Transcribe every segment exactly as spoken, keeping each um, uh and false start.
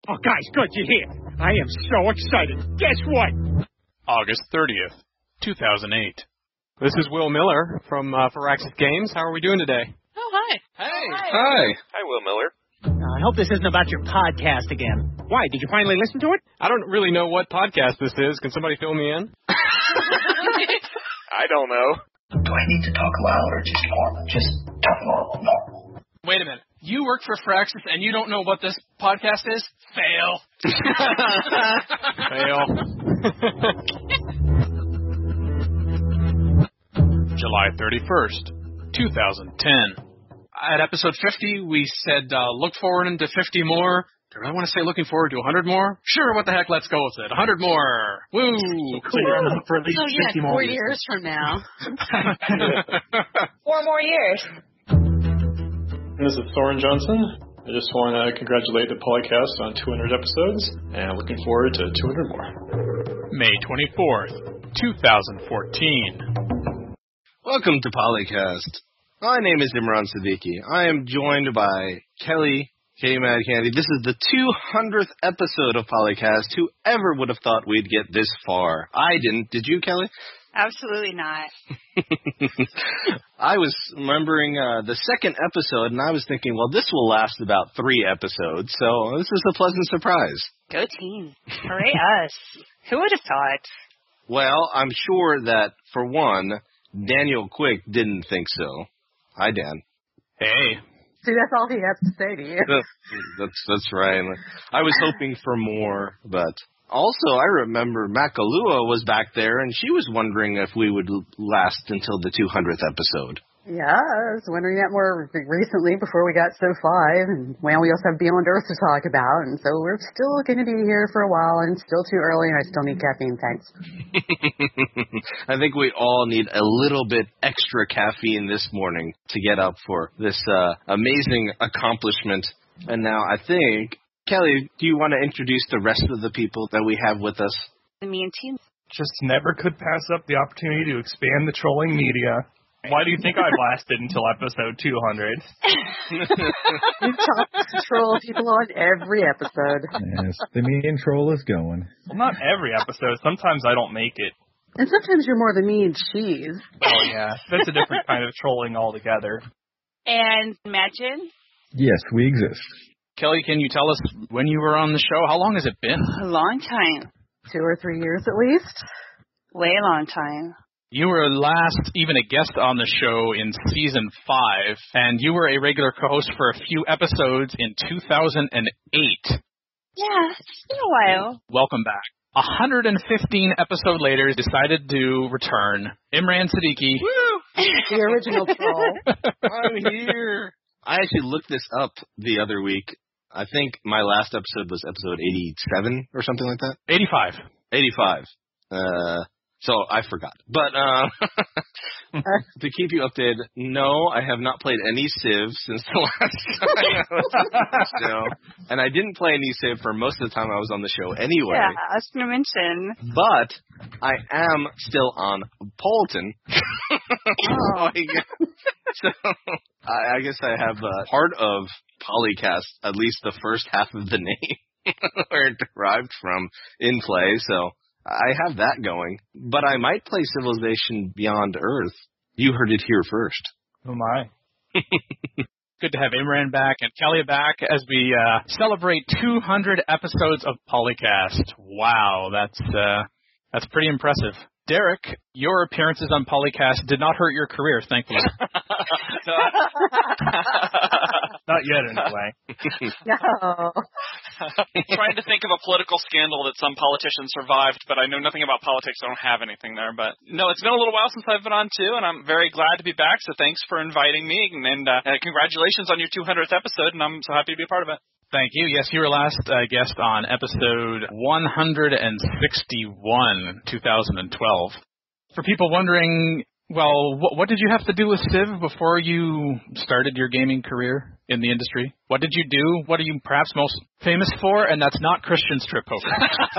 Oh, guys, good, you're here. I am so excited. Guess what? August thirtieth, two thousand eight. This is Will Miller from uh, Firaxis Games. How are we doing today? Oh, hi. Hey. Oh, hi. Hi. Hi, Will Miller. Uh, I hope this isn't about your podcast again. Why, did you finally listen to it? I don't really know what podcast this is. Can somebody fill me in? I don't know. Do I need to talk loud or just normal? Just talk normal, normal. Wait a minute. You work for Firaxis and you don't know what this podcast is? Fail. Fail. July thirty-first, two thousand ten. At episode fifty, we said uh, look forward into fifty more. Do I want to say looking forward to one hundred more? Sure, what the heck, let's go with it. one hundred more. Woo! So you're on the hook for at least oh, yeah, fifty more. four years from now. Four more years. This is Thorin Johnson. I just want to congratulate the Polycast on two hundred episodes, and looking forward to two hundred more. May twenty-fourth, two thousand fourteen. Welcome to Polycast. My name is Imran Siddiqui. I am joined by Kelly K. Mad Candy. This is the two hundredth episode of Polycast. Whoever would have thought we'd get this far? I didn't. Did you, Kelly? Absolutely not. I was remembering uh, the second episode, and I was thinking, well, this will last about three episodes, so this is a pleasant surprise. Go team. Hooray us. Who would have thought? Well, I'm sure that, for one, Daniel Quick didn't think so. Hi, Dan. Hey. See, that's all he has to say to you. that's that's right. I was hoping for more, but also I remember Makalua was back there, and she was wondering if we would last until the two hundredth episode. Yeah, I was wondering that more recently before we got so five, and well, we also have Beyond Earth to talk about, and so we're still going to be here for a while, and it's still too early, and I still need caffeine, thanks. I think we all need a little bit extra caffeine this morning to get up for this uh, amazing accomplishment. And now I think, Kelly, do you want to introduce the rest of the people that we have with us? Me and team. Just never could pass up the opportunity to expand the trolling media. Why do you think I lasted until episode two hundred? You talk to troll people on every episode. Yes, the me and troll is going. Well, not every episode. Sometimes I don't make it. And sometimes you're more the me and cheese. Oh, yeah. That's a different kind of trolling altogether. And Imagine. Yes, we exist. Kelly, can you tell us when you were on the show? How long has it been? A long time. Two or three years at least. Way long time. You were last even a guest on the show in season five, and you were a regular co-host for a few episodes in two thousand eight. Yeah, it's been a while. Welcome back. one hundred fifteen episodes later, decided to return. Imran Siddiqui. Woo! The original troll. I'm here. I actually looked this up the other week. I think my last episode was episode eighty-seven or something like that. eighty-five. eighty-five. Uh... So I forgot. But uh, to keep you updated, no, I have not played any Civ since the last time I was on the show. And I didn't play any Civ for most of the time I was on the show anyway. Yeah, I was going to mention. But I am still on Polton. Oh. so I guess, so I, I guess I have uh, part of Polycast, at least the first half of the name, where it derived from in play, so I have that going, but I might play Civilization Beyond Earth. You heard it here first. Oh, my. Good to have Imran back and Kelly back as we uh, celebrate two hundred episodes of Polycast. Wow, that's uh, that's pretty impressive. Derek, your appearances on Polycast did not hurt your career, thankfully. Not yet, anyway. No. Trying to think of a political scandal that some politician survived, but I know nothing about politics. I don't have anything there. But no, it's been a little while since I've been on, too, and I'm very glad to be back. So thanks for inviting me, and uh, congratulations on your two hundredth episode, and I'm so happy to be a part of it. Thank you. Yes, you were last uh, guest on episode one hundred sixty-one, two thousand twelve. For people wondering, well, what, what did you have to do with Civ before you started your gaming career in the industry? What did you do? What are you perhaps most famous for? And that's not Christian strip poker.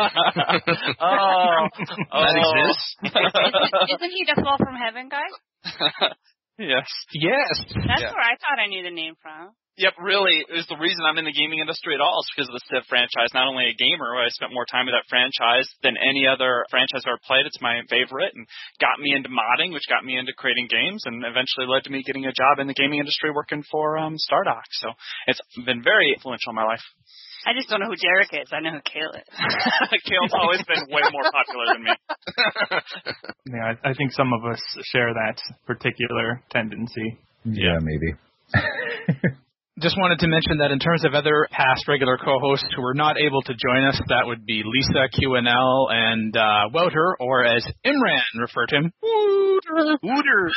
oh, that oh. exists. Isn't, isn't he the Fall from Heaven guy? Yes. Yes. That's Yeah. where I thought I knew the name from. Yep, really, is the reason I'm in the gaming industry at all is because of the Civ franchise. Not only a gamer, I spent more time with that franchise than any other franchise I've ever played. It's my favorite and got me into modding, which got me into creating games and eventually led to me getting a job in the gaming industry working for um, Stardock. So it's been very influential in my life. I just don't know who Derek is. I know who Kale is. Kale's always been way more popular than me. Yeah, I, I think some of us share that particular tendency. Yeah, maybe. Just wanted to mention that in terms of other past regular co-hosts who were not able to join us, that would be Lisa, Q N L, and uh, Wouter, or as Imran referred to him, Wouter. Wouter.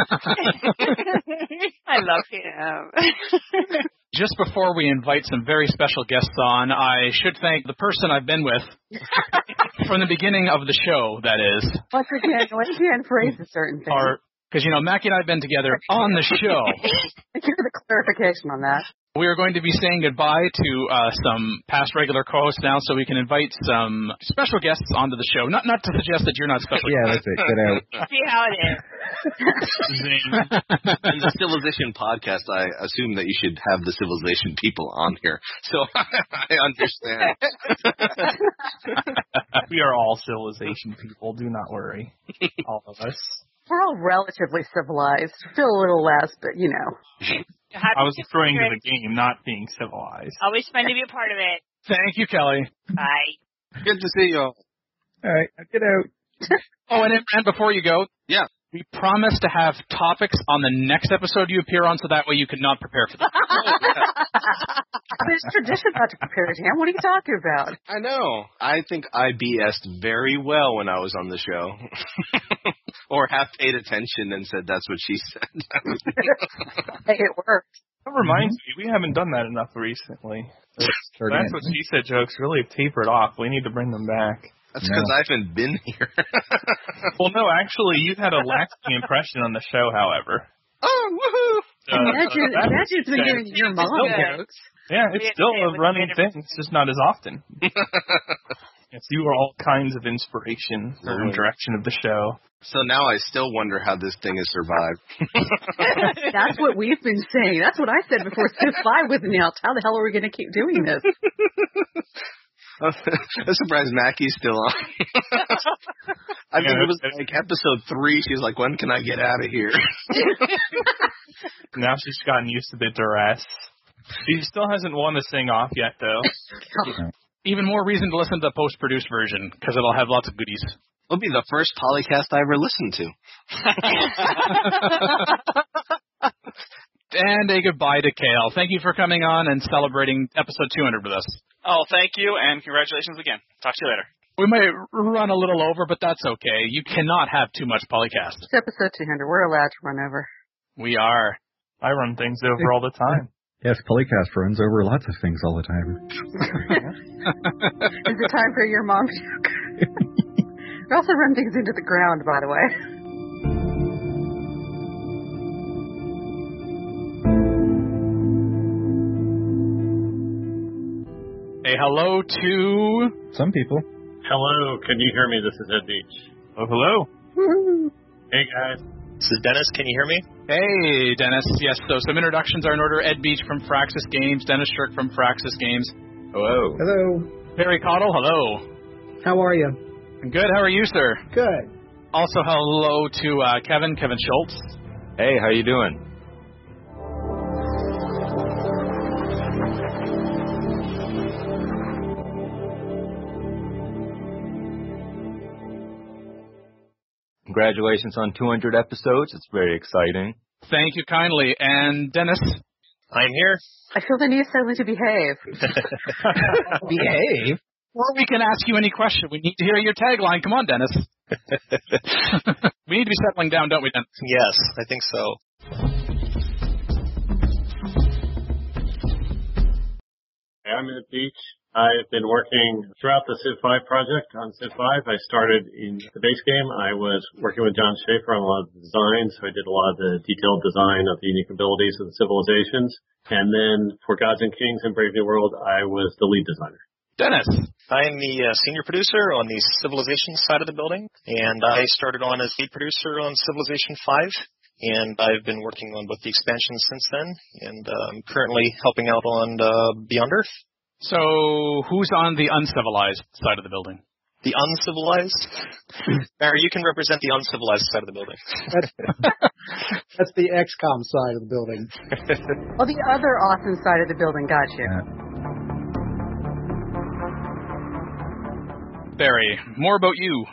I love him. Just before we invite some very special guests on, I should thank the person I've been with from the beginning of the show, that is. Once again, once again, phrase a certain thing. Because, you know, Mackie and I have been together on the show. Thank you for the clarification on that. We are going to be saying goodbye to uh, some past regular co-hosts now, so we can invite some special guests onto the show. Not not to suggest that you're not special. Yeah, that's it. Get out. See how it is. In the Civilization podcast, I assume that you should have the Civilization people on here. So I understand. We are all Civilization people. Do not worry. All of us. We're all relatively civilized. Feel a little less, but, you know. I was referring to the game, not being civilized. Always fun to be a part of it. Thank you, Kelly. Bye. Good to see you all. All right, get out. Oh, and, and before you go, yeah, we promised to have topics on the next episode you appear on, so that way you could not prepare for them. There's tradition not to prepare, Tam. What are you talking about? I know. I think I B S'd very well when I was on the show. Or half paid attention and said that's what she said. Hey, it worked. That reminds me, we haven't done that enough recently. That's, that's what she said jokes really have tapered off. We need to bring them back. That's because no. I haven't been here. Well, no, actually, you had a lasting impression on the show, however. Oh, woohoo! Uh, imagine uh, imagine been giving your mom jokes. Yeah, it's still a running thing. It's just not as often. Yes, you are all kinds of inspiration for the direction of the show. So now I still wonder how this thing has survived. That's what we've been saying. That's what I said before Civ five was announced. How the hell are we going to keep doing this? I'm surprised Mackie's still on. I mean, yeah, it was like episode three. She was like, when can I get out of here? Now she's gotten used to the duress. She still hasn't won the sing-off yet, though. Even more reason to listen to the post-produced version, because it'll have lots of goodies. It'll be the first Polycast I ever listened to. And a goodbye to Kale. Thank you for coming on and celebrating episode two hundred with us. Oh, thank you, and congratulations again. Talk to you later. We might run a little over, but that's okay. You cannot have too much Polycast. It's episode two hundred. We're allowed to run over. We are. I run things over all the time. Yes, Polycast runs over lots of things all the time. Is it time for your mom joke? We also run things into the ground, by the way. Hey, hello to... some people. Hello, can you hear me? This is Ed Beach. Oh, hello. Woo-hoo. Hey, guys. This is Dennis. Can you hear me? Hey, Dennis. Yes, so some introductions are in order. Ed Beach from Fraxis Games. Dennis Shirk from Fraxis Games. Hello. Hello. Perry Cottle, hello. How are you? Good. How are you, sir? Good. Also, hello to uh, Kevin, Kevin Schultz. Hey, how you doing? Congratulations on two hundred episodes. It's very exciting. Thank you kindly. And Dennis? I'm here. I feel the need suddenly to behave. Behave? Or we can ask you any question. We need to hear your tagline. Come on, Dennis. We need to be settling down, don't we, Dennis? Yes, I think so. I'm at Beach. I've been working throughout the Civ five project on Civ five. I started in the base game. I was working with John Schaefer on a lot of the design, so I did a lot of the detailed design of the unique abilities of the civilizations. And then for Gods and Kings and Brave New World, I was the lead designer. Dennis. I am the uh, senior producer on the Civilization side of the building, and I started on as lead producer on Civilization five. and I've been working on both the expansions since then, and uh, I'm currently helping out on uh, Beyond Earth. So who's on the uncivilized side of the building? The uncivilized? Barry, you can represent the uncivilized side of the building. That's, that's the X COM side of the building. Oh, the other awesome side of the building. Gotcha. Yeah. Barry, more about you.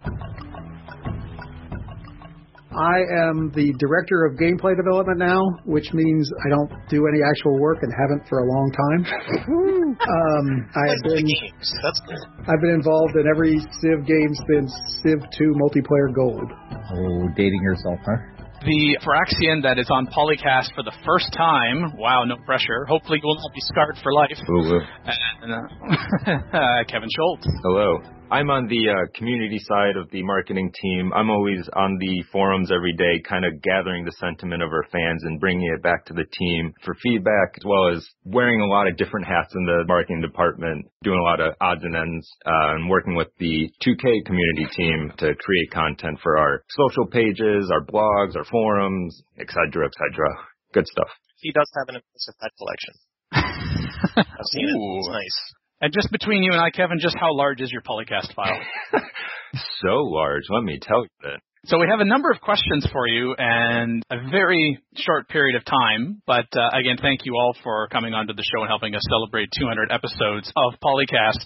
I am the director of gameplay development now, which means I don't do any actual work and haven't for a long time. um, I have been That's cool. I've been involved in every Civ game since Civ two Multiplayer Gold. Oh, dating yourself, huh? The Phyraxian that is on Polycast for the first time. Wow, no pressure. Hopefully you will not be scarred for life. Ooh. And, uh, Kevin Schultz. Hello. I'm on the uh, community side of the marketing team. I'm always on the forums every day, kind of gathering the sentiment of our fans and bringing it back to the team for feedback, as well as wearing a lot of different hats in the marketing department, doing a lot of odds and ends, uh, and working with the two K community team to create content for our social pages, our blogs, our forums, et cetera, et cetera. Good stuff. He does have an impressive pet collection. I've seen it. It's nice. And just between you and I, Kevin, just how large is your Polycast file? So large, let me tell you that. So we have a number of questions for you and a very short period of time. But uh, again, thank you all for coming onto the show and helping us celebrate two hundred episodes of Polycast.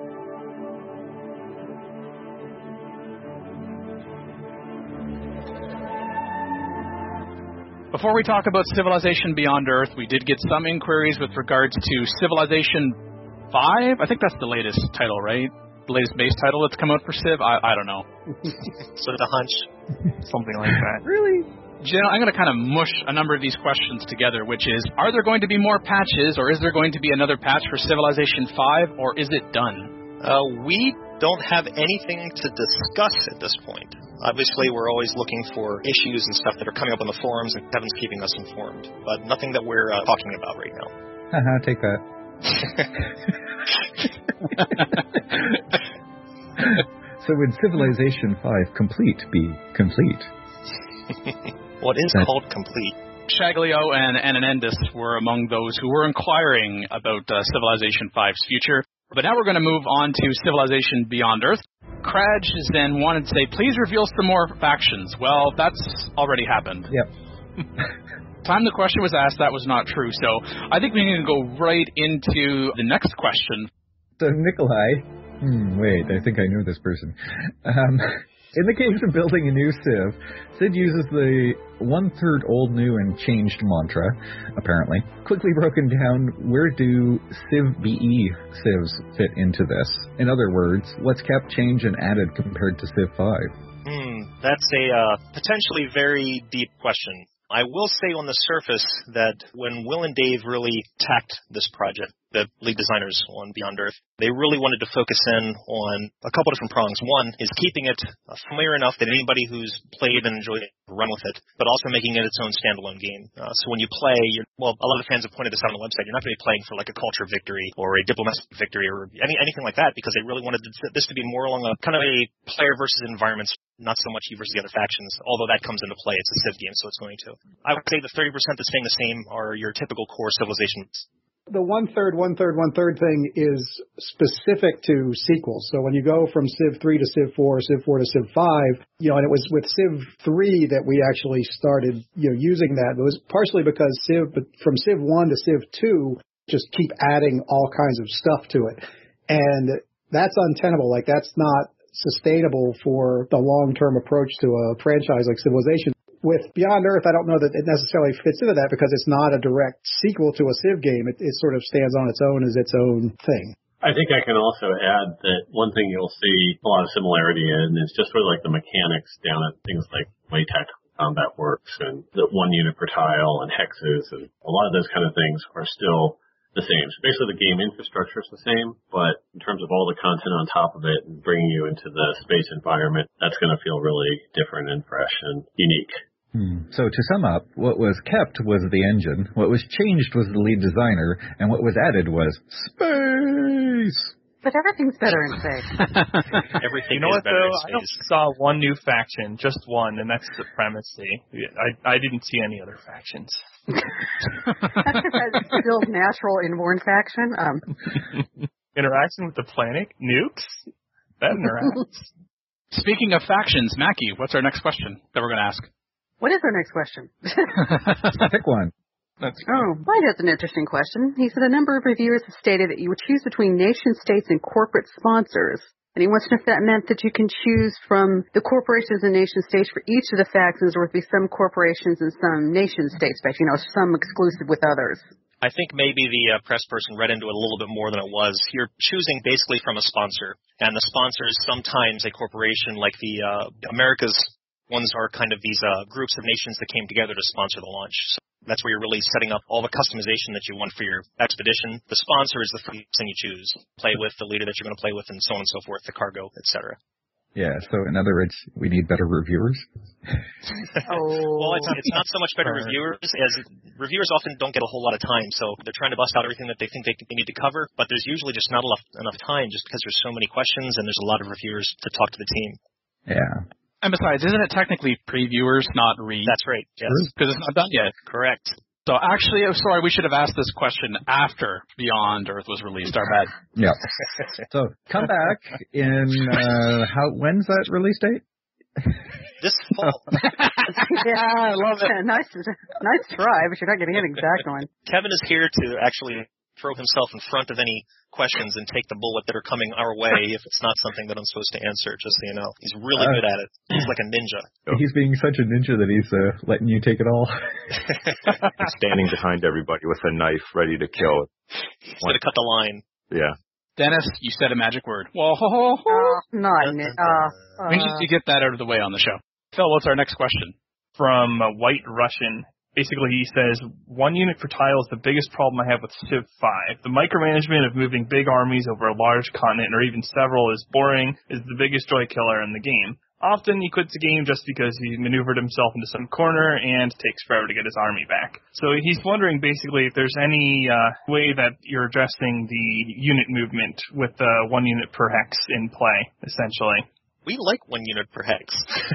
Before we talk about Civilization Beyond Earth, we did get some inquiries with regards to Civilization five? I think that's the latest title, right? The latest base title that's come out for Civ? I, I don't know. So it's a hunch. Something like that. Really? Jen, I'm going to kind of mush a number of these questions together, which is, are there going to be more patches, or is there going to be another patch for Civilization five, or is it done? Uh, we don't have anything to discuss at this point. Obviously, we're always looking for issues and stuff that are coming up on the forums, and Kevin's keeping us informed. But nothing that we're uh, talking about right now. Haha, take that. So would Civilization five complete be complete? What is That- called complete? Shaglio and Ananendis were among those who were inquiring about uh, Civilization five's future. But now we're going to move on to Civilization Beyond Earth. Kraj then wanted to say, please reveal some more factions. Well, that's already happened. Yep. Time the question was asked, that was not true. So I think we need to go right into the next question. So Nikolai, hmm, wait, I think I know this person. Um, in the case of building a new Civ, Sid uses the one-third old, new, and changed mantra, apparently. Quickly broken down, where do Civ B E Civs fit into this? In other words, what's kept, changed, and added compared to Civ five? Hmm, that's a uh, potentially very deep question. I will say on the surface that when Will and Dave really tacked this project, the lead designers on Beyond Earth, they really wanted to focus in on a couple different prongs. One is keeping it familiar enough that anybody who's played and enjoyed it run with it, but also making it its own standalone game. Uh, so when you play, you're, well, a lot of fans have pointed this out on the website, you're not going to be playing for like a culture victory or a diplomatic victory or any, anything like that, because they really wanted this to be more along a kind of a player versus environments, not so much you versus the other factions, although that comes into play. It's a Civ game, so it's going to. I would say the thirty percent that's staying the same are your typical core civilizations. The one-third, one-third, one-third thing is specific to sequels. So when you go from Civ three to Civ four, Civ four to Civ five, you know, and it was with Civ three that we actually started, you know, using that. It was partially because Civ, from Civ one to Civ two, just keep adding all kinds of stuff to it. And that's untenable. Like, that's not sustainable for the long-term approach to a franchise like Civilization. With Beyond Earth, I don't know that it necessarily fits into that because it's not a direct sequel to a Civ game. It, it sort of stands on its own as its own thing. I think I can also add that one thing you'll see a lot of similarity in is just sort of like the mechanics down at things like way tactical combat works and the one unit per tile and hexes, and a lot of those kind of things are still the same. So basically the game infrastructure is the same, but in terms of all the content on top of it and bringing you into the space environment, that's going to feel really different and fresh and unique. Hmm. So to sum up, what was kept was the engine, what was changed was the lead designer, and what was added was space. But everything's better in space. Everything You know is what, better though? in I space. only saw one new faction, just one, and that's Supremacy. I, I didn't see any other factions. That's because still natural inborn faction. Um, Interaction with the planet? Nukes? That interacts. Speaking of factions, Mackie, what's our next question that we're going to ask? what is our next question? Pick one. That's Oh, mine has an interesting question. He said a number of reviewers have stated that you would choose between nation states and corporate sponsors. And he wants to know if that meant that you can choose from the corporations and nation states for each of the factions, or if it be some corporations and some nation states, but you know, some exclusive with others. I think maybe the uh, press person read into it a little bit more than it was. You're choosing basically from a sponsor, and the sponsor is sometimes a corporation like the uh, Americas. Ones are kind of these uh, groups of nations that came together to sponsor the launch. So that's where you're really setting up all the customization that you want for your expedition. The sponsor is the first thing you choose. Play with the leader that you're going to play with, and so on and so forth, the cargo, et cetera. Yeah, so in other words, we need better reviewers. Oh. Well, it's, it's not so much better reviewers, as reviewers often don't get a whole lot of time, so they're trying to bust out everything that they think they, they need to cover, but there's usually just not enough, enough time just because there's so many questions and there's a lot of reviewers to talk to the team. Yeah. And besides, isn't it technically previewers, not reads? That's right, yes. Because it's not done yet. Correct. So actually, I'm sorry, we should have asked this question after Beyond Earth was released. Our bad. Yeah. So come back in, uh, how, when's that release date? This fall. Yeah, I love it. Nice, nice try, but you're not getting an exact one. Kevin is here to actually throw himself in front of any questions and take the bullet that are coming our way if it's not something that I'm supposed to answer, just so you know. He's really uh, good at it. He's like a ninja. He's being such a ninja that he's uh, letting you take it all. He's standing behind everybody with a knife ready to kill. He's going to cut the line. Yeah. Dennis, you said a magic word. Whoa, ho, ho, ho. Uh, not, uh, We need to get that out of the way on the show. Phil, what's our next question? From uh, White Russian. Basically, he says, one unit per tile is the biggest problem I have with Civ five. The micromanagement of moving big armies over a large continent, or even several, is boring, is the biggest joy killer in the game. Often he quits the game just because he maneuvered himself into some corner and takes forever to get his army back. So he's wondering basically if there's any uh, way that you're addressing the unit movement with uh, one unit per hex in play, essentially. We like one unit per hex.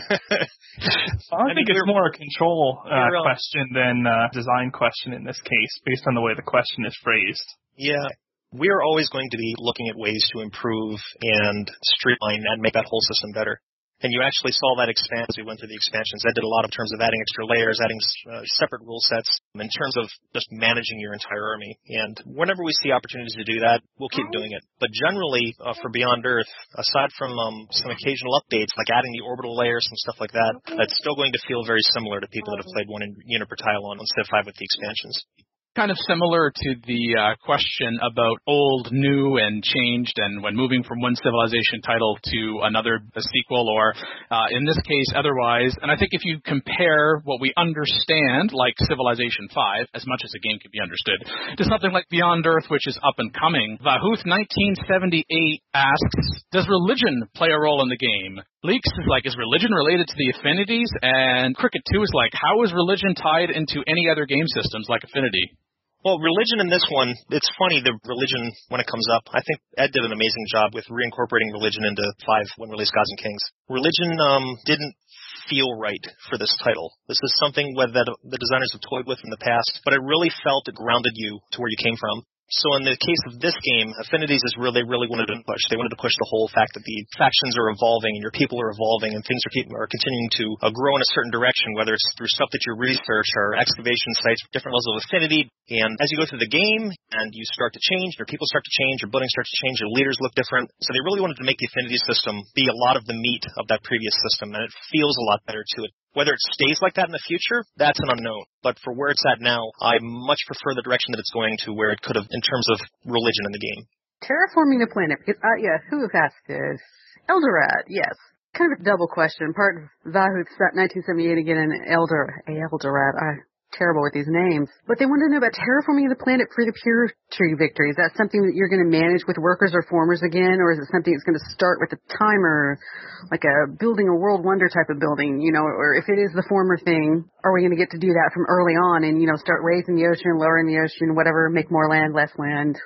I, I think it's more a control uh, question than a design question in this case, based on the way the question is phrased. Yeah. We're always going to be looking at ways to improve and streamline and make that whole system better. And you actually saw that expand as we went through the expansions. That did a lot in terms of adding extra layers, adding uh, separate rule sets, in terms of just managing your entire army. And whenever we see opportunities to do that, we'll keep doing it. But generally, uh, for Beyond Earth, aside from um, some occasional updates, like adding the orbital layers and stuff like that, that's still going to feel very similar to people that have played one unit per tile on Civ five with the expansions. Kind of similar to the uh, question about old, new, and changed, and when moving from one Civilization title to another a sequel, or uh, in this case, otherwise. And I think if you compare what we understand, like Civilization five, as much as a game can be understood, to something like Beyond Earth, which is up and coming, Vahuth nineteen seventy-eight asks, does religion play a role in the game? Leaks is like, is religion related to the affinities? And Cricket two is like, how is religion tied into any other game systems like Affinity? Well, religion in this one, it's funny, the religion, when it comes up, I think Ed did an amazing job with reincorporating religion into five when released Gods and Kings. Religion um, didn't feel right for this title. This is something that the designers have toyed with in the past, but it really felt it grounded you to where you came from. So in the case of this game, Affinities is really, they really wanted to push. They wanted to push the whole fact that the factions are evolving and your people are evolving and things are, keep, are continuing to uh, grow in a certain direction, whether it's through stuff that you research or excavation sites, different levels of affinity. And as you go through the game and you start to change, your people start to change, your building starts to change, your leaders look different. So they really wanted to make the Affinity system be a lot of the meat of that previous system, and it feels a lot better to it. Whether it stays like that in the future, that's an unknown. But for where it's at now, I much prefer the direction that it's going to where it could have in terms of religion in the game. Terraforming the planet, because, uh, yeah, who asked this? Eldorad, yes. Kind of a double question. Part of Vahuth nineteen seventy-eight again and Elder, Eldorad. I'm terrible with these names. But they want to know about terraforming the planet for the pure tree victory. Is that something that you're going to manage with workers or formers again, or is it something that's going to start with a timer, like a building a world wonder type of building, you know, or if it is the former thing, are we going to get to do that from early on and, you know, start raising the ocean, lowering the ocean, whatever, make more land, less land?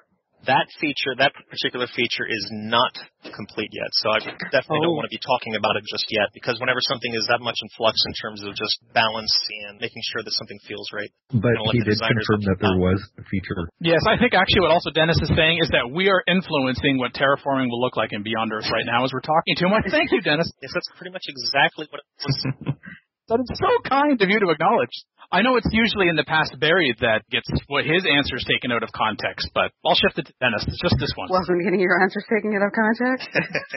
That feature, that particular feature is not complete yet, so I definitely oh. don't want to be talking about it just yet, because whenever something is that much in flux in terms of just balance and making sure that something feels right. But he did confirm that there was a feature. Yes, I think actually what also Dennis is saying is that we are influencing what terraforming will look like in Beyond Earth right now as we're talking to him. Why, thank you, Dennis. Yes, that's pretty much exactly what it was. That is so kind of you to acknowledge. I know it's usually in the past Barry that gets what his answers taken out of context, but I'll shift it to Dennis. It's just this one. Wasn't getting your answers taken out of context?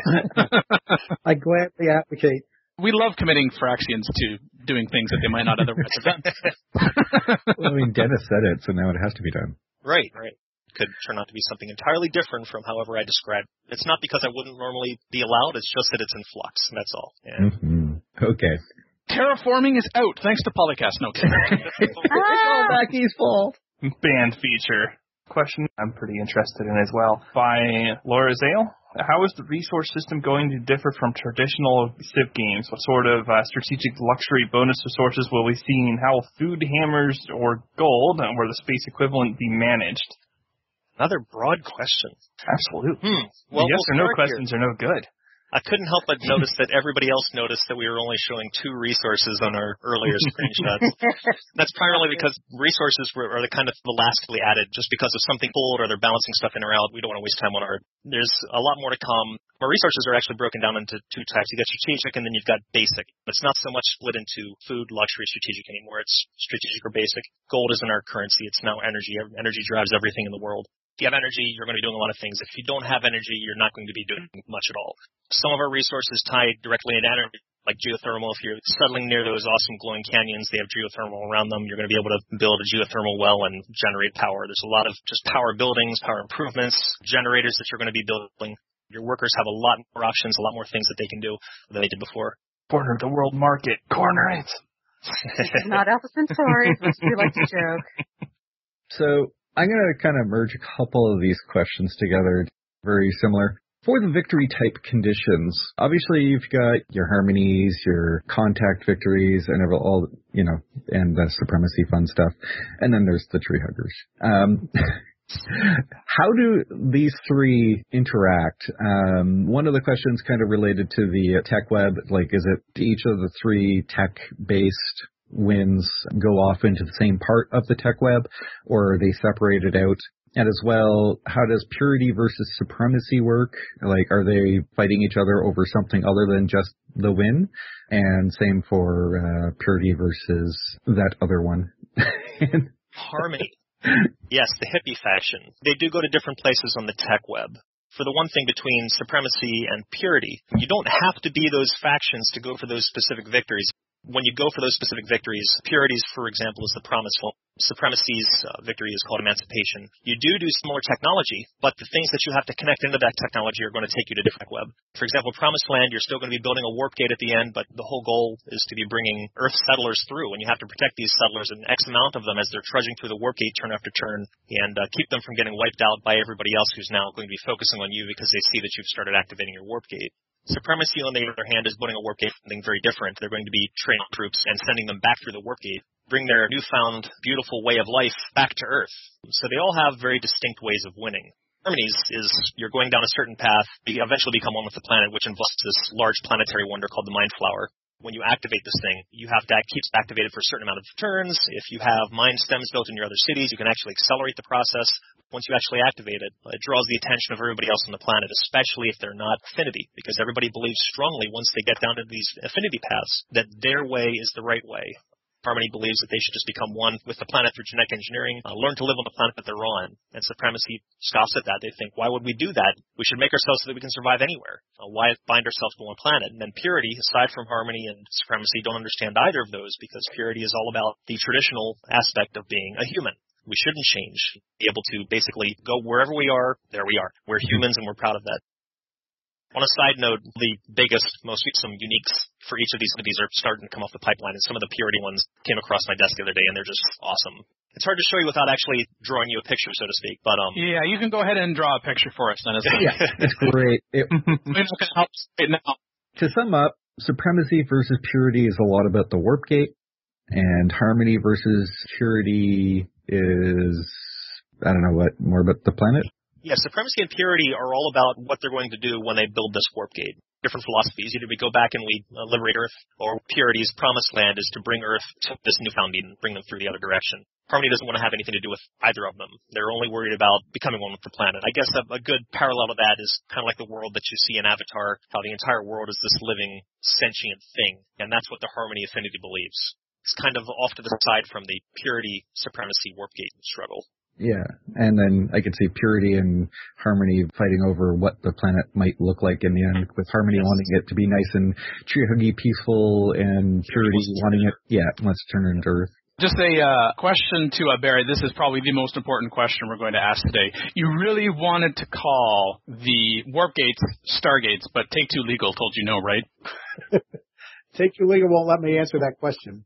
I gladly advocate. We love committing Fraxians to doing things that they might not otherwise have done. Well, I mean, Dennis said it, so now it has to be done. Right, right. Could turn out to be something entirely different from however I described. It's not because I wouldn't normally be allowed, it's just that it's in flux, and that's all. Yeah. Mm-hmm. Okay. Terraforming is out, thanks to Polycast. No kidding. Oh, Becky's fault. Band feature. Question I'm pretty interested in as well. By Laura Zale. How is the resource system going to differ from traditional Civ games? What sort of uh, strategic luxury bonus resources will we see, and how will food, hammers, or gold, or the space equivalent, be managed? Another broad question. Absolutely. Hmm. Well, yes we'll or no questions here. are no good. I couldn't help but notice that everybody else noticed that we were only showing two resources on our earlier screenshots. That's primarily because resources were, are the kind of the last to be added just because of something pulled or they're balancing stuff in or out. We don't want to waste time on our. There's a lot more to come. Our resources are actually broken down into two types. You got strategic and then you've got basic. It's not so much split into food, luxury, strategic anymore. It's strategic or basic. Gold isn't our currency. It's now energy. Energy drives everything in the world. If you have energy, you're going to be doing a lot of things. If you don't have energy, you're not going to be doing much at all. Some of our resources tie directly into energy, like geothermal. If you're settling near those awesome glowing canyons, they have geothermal around them. You're going to be able to build a geothermal well and generate power. There's a lot of just power buildings, power improvements, generators that you're going to be building. Your workers have a lot more options, a lot more things that they can do than they did before. Corner the world market. Corner it. Not Alpha Centauri, as we like to joke. So I'm going to kind of merge a couple of these questions together, very similar. For the victory type conditions, obviously you've got your harmonies, your contact victories, and all, you know, and the supremacy fun stuff. And then there's the tree huggers. Um, how do these three interact? Um, one of the questions kind of related to the tech web, like is it each of the three tech-based wins go off into the same part of the tech web, or are they separated out? And as well, how does purity versus supremacy work? Like, are they fighting each other over something other than just the win? And same for uh, purity versus that other one. Harmony. Yes, the hippie faction. They do go to different places on the tech web. For the one thing between supremacy and purity, you don't have to be those factions to go for those specific victories. When you go for those specific victories, purities, for example, is the promise. Supremacy's uh, victory is called emancipation. You do do similar technology, but the things that you have to connect into that technology are going to take you to different web. For example, Promised Land, you're still going to be building a warp gate at the end, but the whole goal is to be bringing Earth settlers through, and you have to protect these settlers, an X amount of them, as they're trudging through the warp gate turn after turn, and uh, keep them from getting wiped out by everybody else who's now going to be focusing on you because they see that you've started activating your warp gate. Supremacy, on the other hand, is building a warp gate, something very different. They're going to be training troops and sending them back through the warp gate, bring their newfound, beautiful way of life back to Earth. So they all have very distinct ways of winning. Harmonies is you're going down a certain path, you eventually become one with the planet, which involves this large planetary wonder called the Mind Flower. When you activate this thing, you have to act, keeps activated for a certain amount of turns. If you have mind stems built in your other cities, you can actually accelerate the process. Once you actually activate it, it draws the attention of everybody else on the planet, especially if they're not affinity, because everybody believes strongly once they get down to these affinity paths that their way is the right way. Harmony believes that they should just become one with the planet through genetic engineering, uh, learn to live on the planet that they're on. And Supremacy scoffs at that. They think, why would we do that? We should make ourselves so that we can survive anywhere. Uh, why bind ourselves to one planet? And then Purity, aside from Harmony and Supremacy, don't understand either of those, because Purity is all about the traditional aspect of being a human. We shouldn't change. Be able to basically go wherever we are, there we are. We're humans and we're proud of that. On a side note, the biggest, most some uniques for each of these cities are starting to come off the pipeline, and some of the Purity ones came across my desk the other day, and they're just awesome. It's hard to show you without actually drawing you a picture, so to speak. But um, yeah, you can go ahead and draw a picture for us, then. Yeah, that's great. It, We're not going to help right now. To sum up, Supremacy versus Purity is a lot about the warp gate, and Harmony versus Purity is, I don't know what, more about the planet? Yeah, Supremacy and Purity are all about what they're going to do when they build this warp gate. Different philosophies. Either we go back and we uh, liberate Earth, or Purity's promised land is to bring Earth to this newfound Eden, bring them through the other direction. Harmony doesn't want to have anything to do with either of them. They're only worried about becoming one with the planet. I guess a, a good parallel to that is kind of like the world that you see in Avatar, how the entire world is this living, sentient thing, and that's what the Harmony Affinity believes. It's kind of off to the side from the Purity, Supremacy, warp gate struggle. Yeah, and then I could see Purity and Harmony fighting over what the planet might look like in the end, with Harmony yes. wanting it to be nice and tree-huggy, peaceful, and Purity wanting it, yeah, let's turn it into Earth. Just a uh, question to uh, Barry. This is probably the most important question we're going to ask today. You really wanted to call the warp gates Stargates, but Take Two Legal told you no, right? Take Two Legal won't let me answer that question.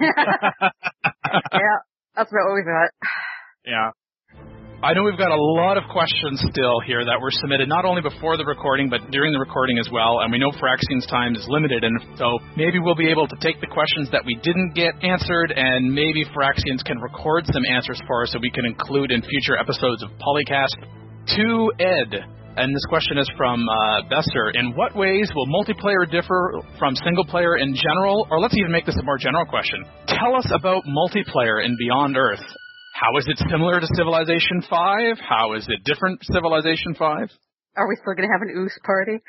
Yeah, that's about what we thought. Yeah. I know we've got a lot of questions still here that were submitted not only before the recording, but during the recording as well. And we know Phyrexian's time is limited, and so maybe we'll be able to take the questions that we didn't get answered, and maybe Phyrexians can record some answers for us so we can include in future episodes of Polycast. To Ed, and this question is from uh, Besser. In what ways will multiplayer differ from single player in general? Or let's even make this a more general question. Tell us about multiplayer in Beyond Earth. How is it similar to Civilization five? How is it different to Civilization five? Are we still going to have an Oos party?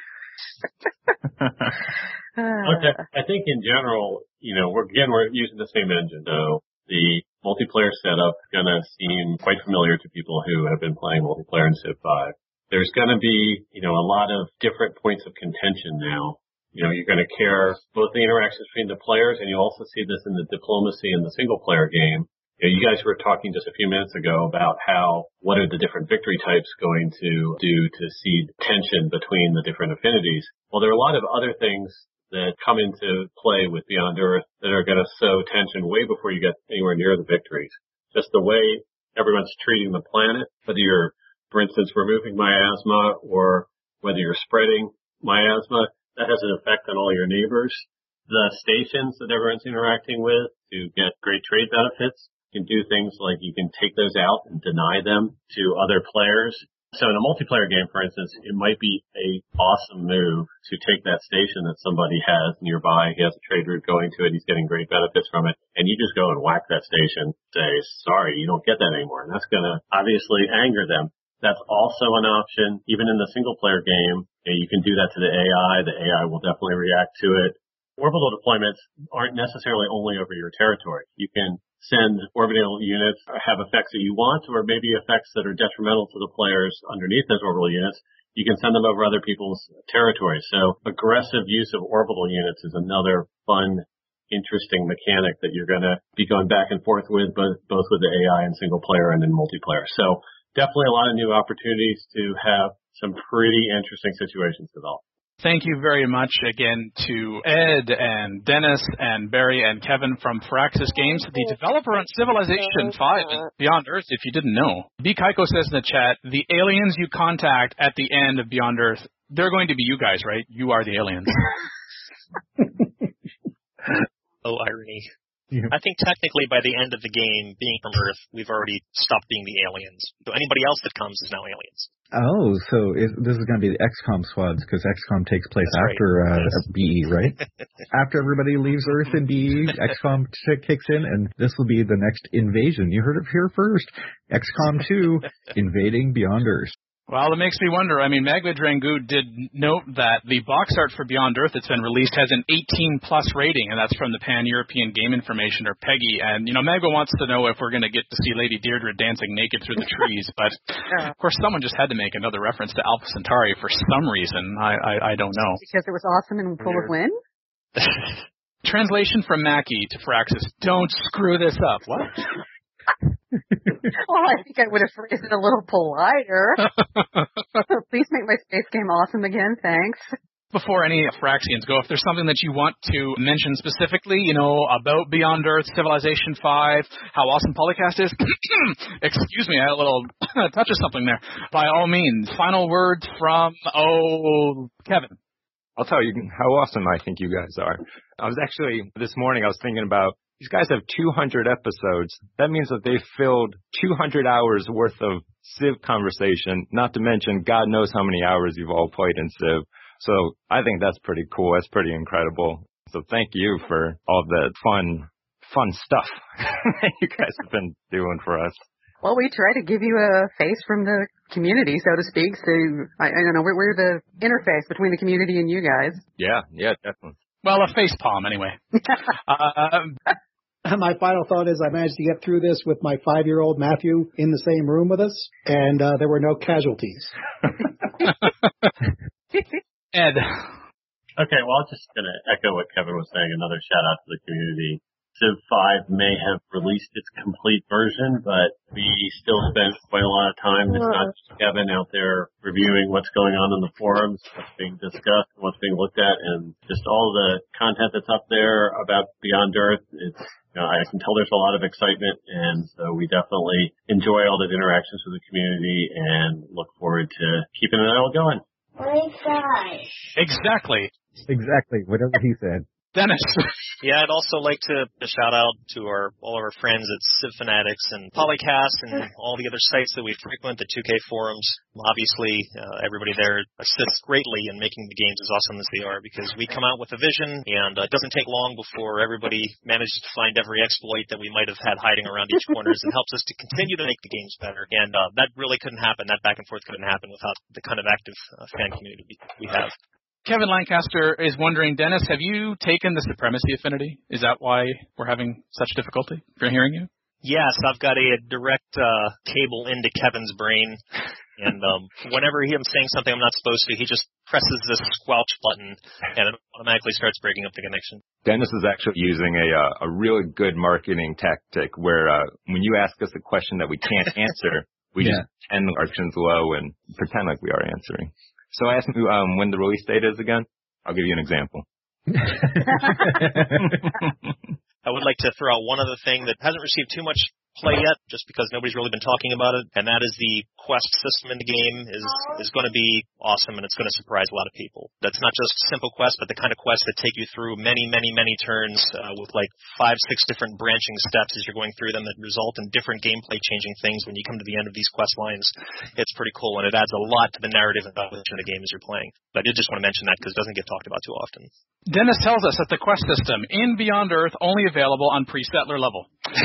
Okay. I think in general, you know, we're, again, we're using the same engine. So the multiplayer setup is going to seem quite familiar to people who have been playing multiplayer in Civ five. There's going to be, you know, a lot of different points of contention now. You know, you're going to care both the interactions between the players, and you also see this in the diplomacy in the single player game. You know, you guys were talking just a few minutes ago about how, what are the different victory types going to do to seed tension between the different affinities? Well, there are a lot of other things that come into play with Beyond Earth that are going to sow tension way before you get anywhere near the victories. Just the way everyone's treating the planet, whether you're, for instance, removing miasma or whether you're spreading miasma, that has an effect on all your neighbors. The stations that everyone's interacting with to get great trade benefits. You can do things like you can take those out and deny them to other players. So in a multiplayer game, for instance, it might be a awesome move to take that station that somebody has nearby. He has a trade route going to it. He's getting great benefits from it. And you just go and whack that station, say, sorry, you don't get that anymore. And that's going to obviously anger them. That's also an option. Even in the single player game, you know, you can do that to the A I. The A I will definitely react to it. Orbital deployments aren't necessarily only over your territory. You can send orbital units, have effects that you want, or maybe effects that are detrimental to the players underneath those orbital units. You can send them over other people's territories. So aggressive use of orbital units is another fun, interesting mechanic that you're going to be going back and forth with, both, both with the A I and single player and in multiplayer. So definitely a lot of new opportunities to have some pretty interesting situations develop. Thank you very much again to Ed and Dennis and Barry and Kevin from Firaxis Games, the developer on Civilization five and Beyond Earth, if you didn't know. B. Kaiko says in the chat, the aliens you contact at the end of Beyond Earth, they're going to be you guys, right? You are the aliens. Oh, irony. Yeah. I think technically by the end of the game, being from Earth, we've already stopped being the aliens. So anybody else that comes is now aliens. Oh, so is, this is going to be the X COM squads, because X COM takes place That's after right. uh, yes. B E, right? After everybody leaves Earth in B E, X COM t- kicks in, and this will be the next invasion. You heard it here first. X COM two, invading Beyond Earth. Well, it makes me wonder. I mean, Magvid Rangoon did note that the box art for Beyond Earth that's been released has an eighteen plus rating, and that's from the Pan-European Game Information, or PEGI. And, you know, Magvid wants to know if we're going to get to see Lady Deirdre dancing naked through the trees. But, of course, someone just had to make another reference to Alpha Centauri for some reason. I, I, I don't know. Because it was awesome and full of wind? Translation from Mackie to Firaxis. Don't screw this up. What? Well, I think I would have phrased it a little politer. Please make my space game awesome again, thanks. Before any Firaxians go, if there's something that you want to mention specifically, you know, about Beyond Earth, Civilization five, how awesome Polycast is, excuse me, I had a little touch of something there. By all means, final words from, oh, Kevin. I'll tell you how awesome I think you guys are. I was actually, this morning, I was thinking about These guys have two hundred episodes. That means that they've filled two hundred hours worth of Civ conversation, not to mention God knows how many hours you've all played in Civ. So I think that's pretty cool. That's pretty incredible. So thank you for all the fun, fun stuff that you guys have been doing for us. Well, we try to give you a face from the community, so to speak. So, I, I don't know, we're, we're the interface between the community and you guys. Yeah, yeah, definitely. Well, a face palm, anyway. uh, My final thought is I managed to get through this with my five-year-old Matthew in the same room with us, and uh, there were no casualties. Ed. Okay, well, I'm just going to echo what Kevin was saying. Another shout-out to the community. Civ five may have released its complete version, but we still spent quite a lot of time. It's not just Kevin out there reviewing what's going on in the forums, what's being discussed, what's being looked at, and just all the content that's up there about Beyond Earth. It's, you know, I can tell there's a lot of excitement, and so we definitely enjoy all the interactions with the community and look forward to keeping it all going. Exactly. Exactly. Whatever he said. Dennis. Yeah, I'd also like to, to shout out to our all of our friends at Civ Fanatics and Polycast and all the other sites that we frequent, the two K forums. Obviously, uh, everybody there assists greatly in making the games as awesome as they are, because we come out with a vision, and uh, it doesn't take long before everybody manages to find every exploit that we might have had hiding around each corner and helps us to continue to make the games better. And uh, that really couldn't happen. That back and forth couldn't happen without the kind of active uh, fan community we have. Kevin Lancaster is wondering, Dennis, have you taken the Supremacy Affinity? Is that why we're having such difficulty for hearing you? Yes, I've got a direct uh, cable into Kevin's brain, and um, whenever he, I'm saying something I'm not supposed to, he just presses this squelch button, and it automatically starts breaking up the connection. Dennis is actually using a uh, a really good marketing tactic where uh, when you ask us a question that we can't answer, we yeah. just end our chins low and pretend like we are answering. So ask me um, when the release date is again. I'll give you an example. I would like to throw out one other thing that hasn't received too much play yet, just because nobody's really been talking about it, and that is the quest system in the game is is going to be awesome, and it's going to surprise a lot of people. That's not just simple quests, but the kind of quests that take you through many, many, many turns uh, with like five, six different branching steps as you're going through them that result in different gameplay-changing things when you come to the end of these quest lines. It's pretty cool, and it adds a lot to the narrative and evolution of the game as you're playing. But I did just want to mention that because it doesn't get talked about too often. Dennis tells us that the quest system in Beyond Earth only available on pre-settler level.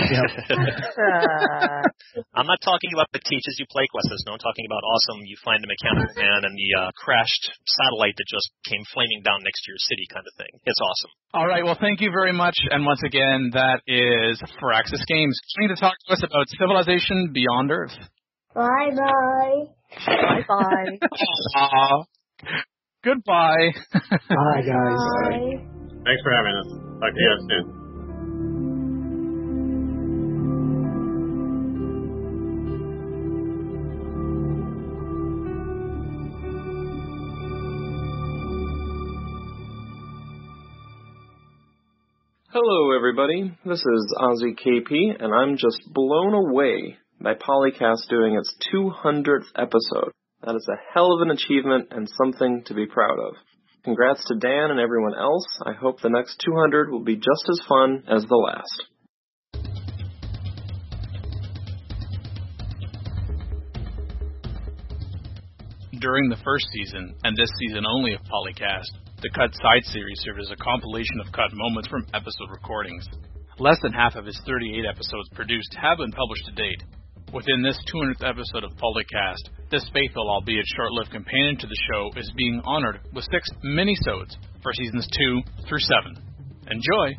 I'm not talking about the teaches you play quest system. I'm talking about awesome, you find a mechanical man and the uh, crashed satellite that just came flaming down next to your city kind of thing. It's awesome. All right, well, thank you very much. And once again, that is Firaxis Games trying to talk to us about Civilization Beyond Earth. Bye-bye. Bye-bye. uh, goodbye. Bye, guys. Bye. Thanks for having us. Talk to you guys soon. Hello everybody, this is Ozzy K P, and I'm just blown away by Polycast doing its two hundredth episode. That is a hell of an achievement and something to be proud of. Congrats to Dan and everyone else. I hope the next two hundred will be just as fun as the last. During the first season, and this season only of Polycast, the Cut Side series served as a compilation of cut moments from episode recordings. Less than half of its thirty-eight episodes produced have been published to date. Within this two hundredth episode of Polycast, this faithful, albeit short-lived companion to the show is being honored with six mini-sodes for seasons two through seven. Enjoy!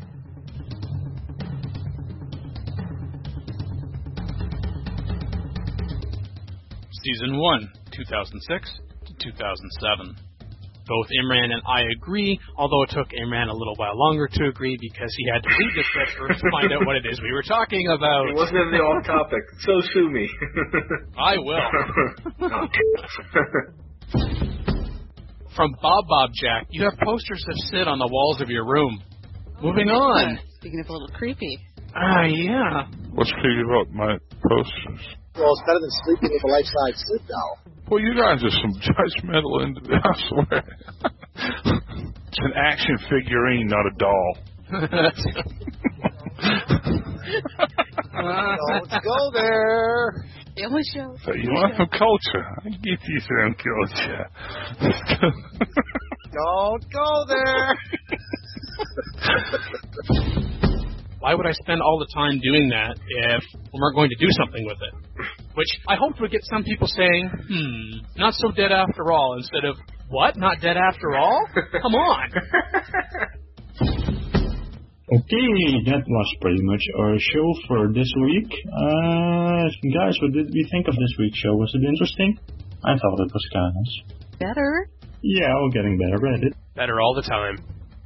Season one, two thousand six to two thousand seven. Both Imran and I agree, although it took Imran a little while longer to agree because he had to read the script first to find out what it is we were talking about. It wasn't the off topic, so sue me. I will. From Bob Bob Jack, you have posters that sit on the walls of your room. Moving on. Speaking of a little creepy. Ah, uh, yeah. What's creepy about my posters? Well, it's better than sleeping with a life-size sleep doll. Well, you guys are some judgmental individuals, I swear. It's an action figurine, not a doll. Don't go there. The only show. So you want some culture? I get you some culture. Don't go there. Why would I spend all the time doing that if we weren't going to do something with it? Which I hope would get some people saying, hmm, not so dead after all, instead of, what, not dead after all? Come on. Okay, that was pretty much our show for this week. Uh, guys, what did we think of this week's show? Was it interesting? I thought it was kind of... Better? Yeah, we're getting better at it. Better all the time.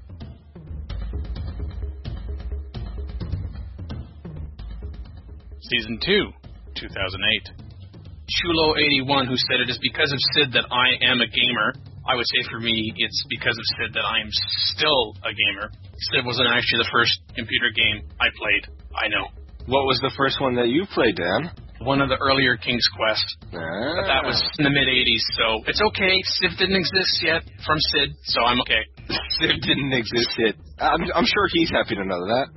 Season two, two thousand eight. Chulo eighty-one, who said it is because of Sid that I am a gamer. I would say for me, it's because of Sid that I am still a gamer. Sid wasn't actually the first computer game I played. I know. What was the first one that you played, Dan? One of the earlier King's Quest. Ah. But that was in the mid-eighties, so it's okay. Civ didn't exist yet from Sid, so I'm okay. Civ didn't exist yet. I'm, I'm sure he's happy to know that.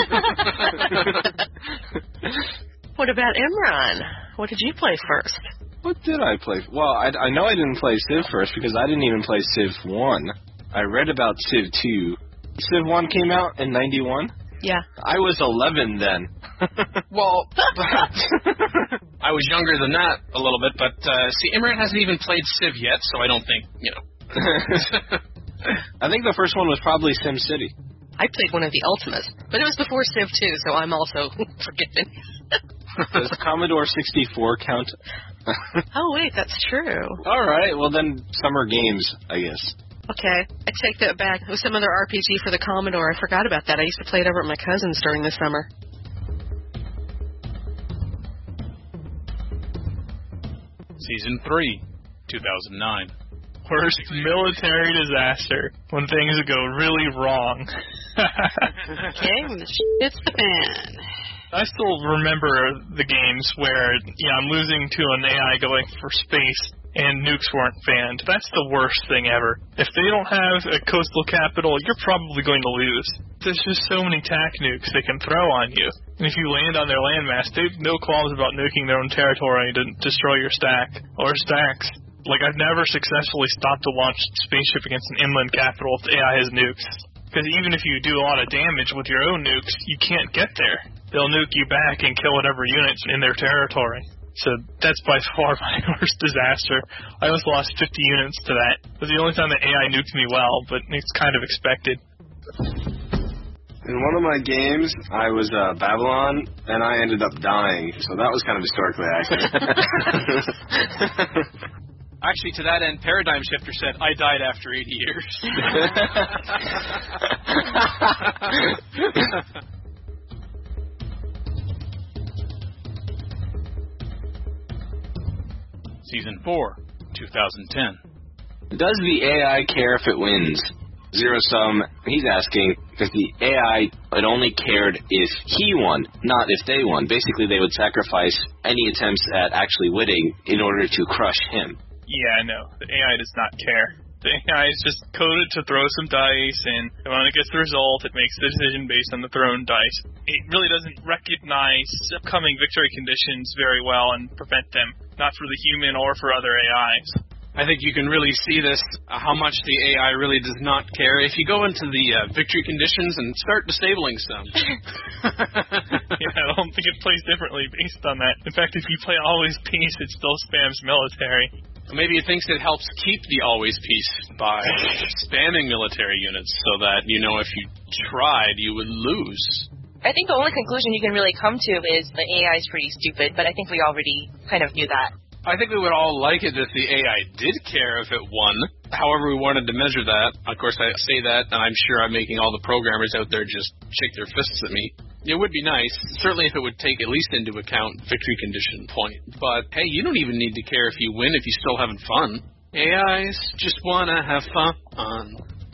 What about Imran? What did you play first? What did I play? Well, I, I know I didn't play Civ first because I didn't even play Civ one. I read about Civ two. Civ one came out in ninety-one? Yeah. I was eleven then. Well, I was younger than that a little bit, but uh, see, Imran hasn't even played Civ yet, so I don't think, you know. I think the first one was probably SimCity. I played one of the Ultimas, but it was before Civ two, so I'm also forgiven. Does Commodore sixty-four count? Oh, wait, that's true. All right, well then, Summer Games, I guess. Okay, I take that back. It was some other R P G for the Commodore. I forgot about that. I used to play it over at my cousin's during the summer. Season three, two thousand nine. Worst military disaster when things go really wrong. Okay, when the shit hits the fan. I still remember the games where, you know, I'm losing to an A I going for space and nukes weren't banned. That's the worst thing ever. If they don't have a coastal capital, you're probably going to lose. There's just so many tac nukes they can throw on you. And if you land on their landmass, they have no qualms about nuking their own territory to destroy your stack or stacks. Like, I've never successfully stopped a launched spaceship against an inland capital if the A I has nukes. Because even if you do a lot of damage with your own nukes, you can't get there. They'll nuke you back and kill whatever units in their territory. So that's by far my worst disaster. I almost lost fifty units to that. It was the only time the A I nuked me well, but it's kind of expected. In one of my games, I was uh, Babylon, and I ended up dying. So that was kind of historically accurate. Actually, to that end, Paradigm Shifter said, I died after eighty years. Season four, two thousand ten. Does the A I care if it wins? Zero Sum, he's asking, because the A I, it only cared if he won, not if they won. Basically, they would sacrifice any attempts at actually winning in order to crush him. Yeah, no, the A I does not care. The A I is just coded to throw some dice, and when it gets the result, it makes the decision based on the thrown dice. It really doesn't recognize upcoming victory conditions very well and prevent them, not for the human or for other A Is. I think you can really see this, uh, how much the A I really does not care. If you go into the uh, victory conditions and start disabling some. Yeah, I don't think it plays differently based on that. In fact, if you play Always Peace, it still spams military. Maybe it thinks it helps keep the Always Peace by spamming military units so that, you know, if you tried, you would lose. I think the only conclusion you can really come to is the A I is pretty stupid, but I think we already kind of knew that. I think we would all like it if the A I did care if it won. However we wanted to measure that. Of course, I say that, and I'm sure I'm making all the programmers out there just shake their fists at me. It would be nice, certainly if it would take at least into account victory condition point. But, hey, you don't even need to care if you win if you're still having fun. A Is just want to have fun.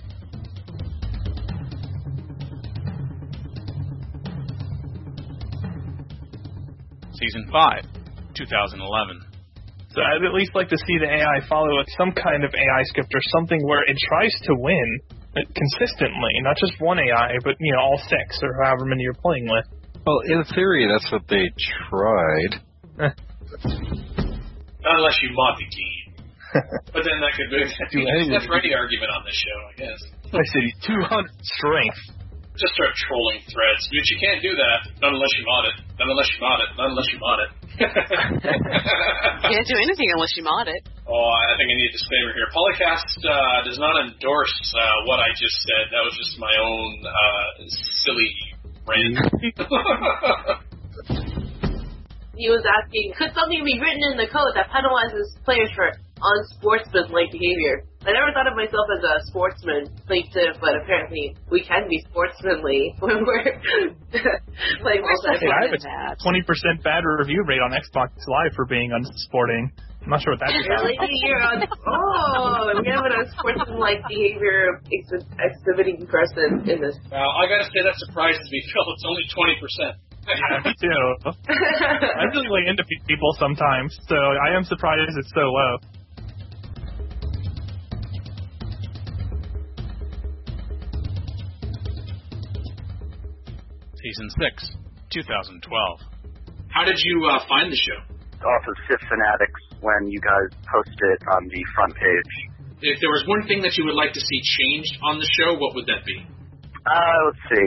Season five, two thousand eleven. So I'd at least like to see the A I follow some kind of A I script or something where it tries to win consistently, not just one A I, but, you know, all six or however many you're playing with. Well, in theory, that's what they tried. Not unless you mod the game. But then that could be that's for any argument on this show, I guess. I said two hundred strength. Just start trolling threads. But you can't do that, not unless you mod it. Not unless you mod it. Not unless you mod it. Can't do anything unless you mod it. Oh, I think I need a disclaimer here. Polycast uh, does not endorse uh, what I just said. That was just my own uh, silly rant. He was asking, could something be written in the code that penalizes players for unsportsmanlike behavior? I never thought of myself as a sportsman plaintiff, but apparently we can be sportsmanly when we're playing multiplayer. Hey, I have a twenty percent bad review rate on Xbox Live for being unsporting. I'm not sure what that's about. Really? You're on, oh, we have an unsportsmanlike behavior ex- exhibiting person in this. Well, I gotta say that surprises me, Phil. It's only twenty percent. Yeah, me too. I'm just really into people sometimes, so I am surprised it's so low. Season six, twenty twelve. How did you uh, find the show? Off of Civ Fanatics when you guys posted it on the front page. If there was one thing that you would like to see changed on the show, what would that be? Uh, let's see.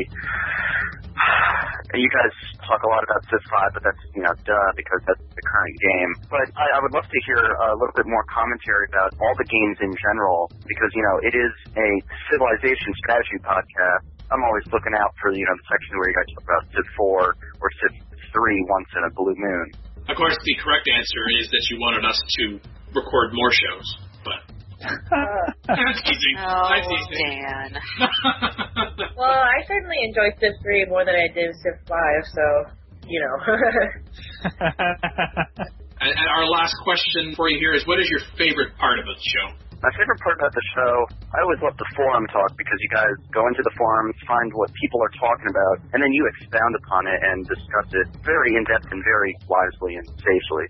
You guys talk a lot about Civ five, but that's, you know, duh, because that's the current game. But I, I would love to hear a little bit more commentary about all the games in general, because, you know, it is a civilization strategy podcast. I'm always looking out for, you know, the section where you guys talk about Civ four or Civ three once in a blue moon. Of course, the correct answer is that you wanted us to record more shows, but... I'm teasing. Oh, I'm teasing. Dan. Well, I certainly enjoyed Civ three more than I did Civ five, so, you know. and, and our last question for you here is, what is your favorite part about the show? My favorite part about the show, I always love the forum talk, because you guys go into the forums, find what people are talking about, and then you expound upon it and discuss it very in-depth and very wisely and sagely.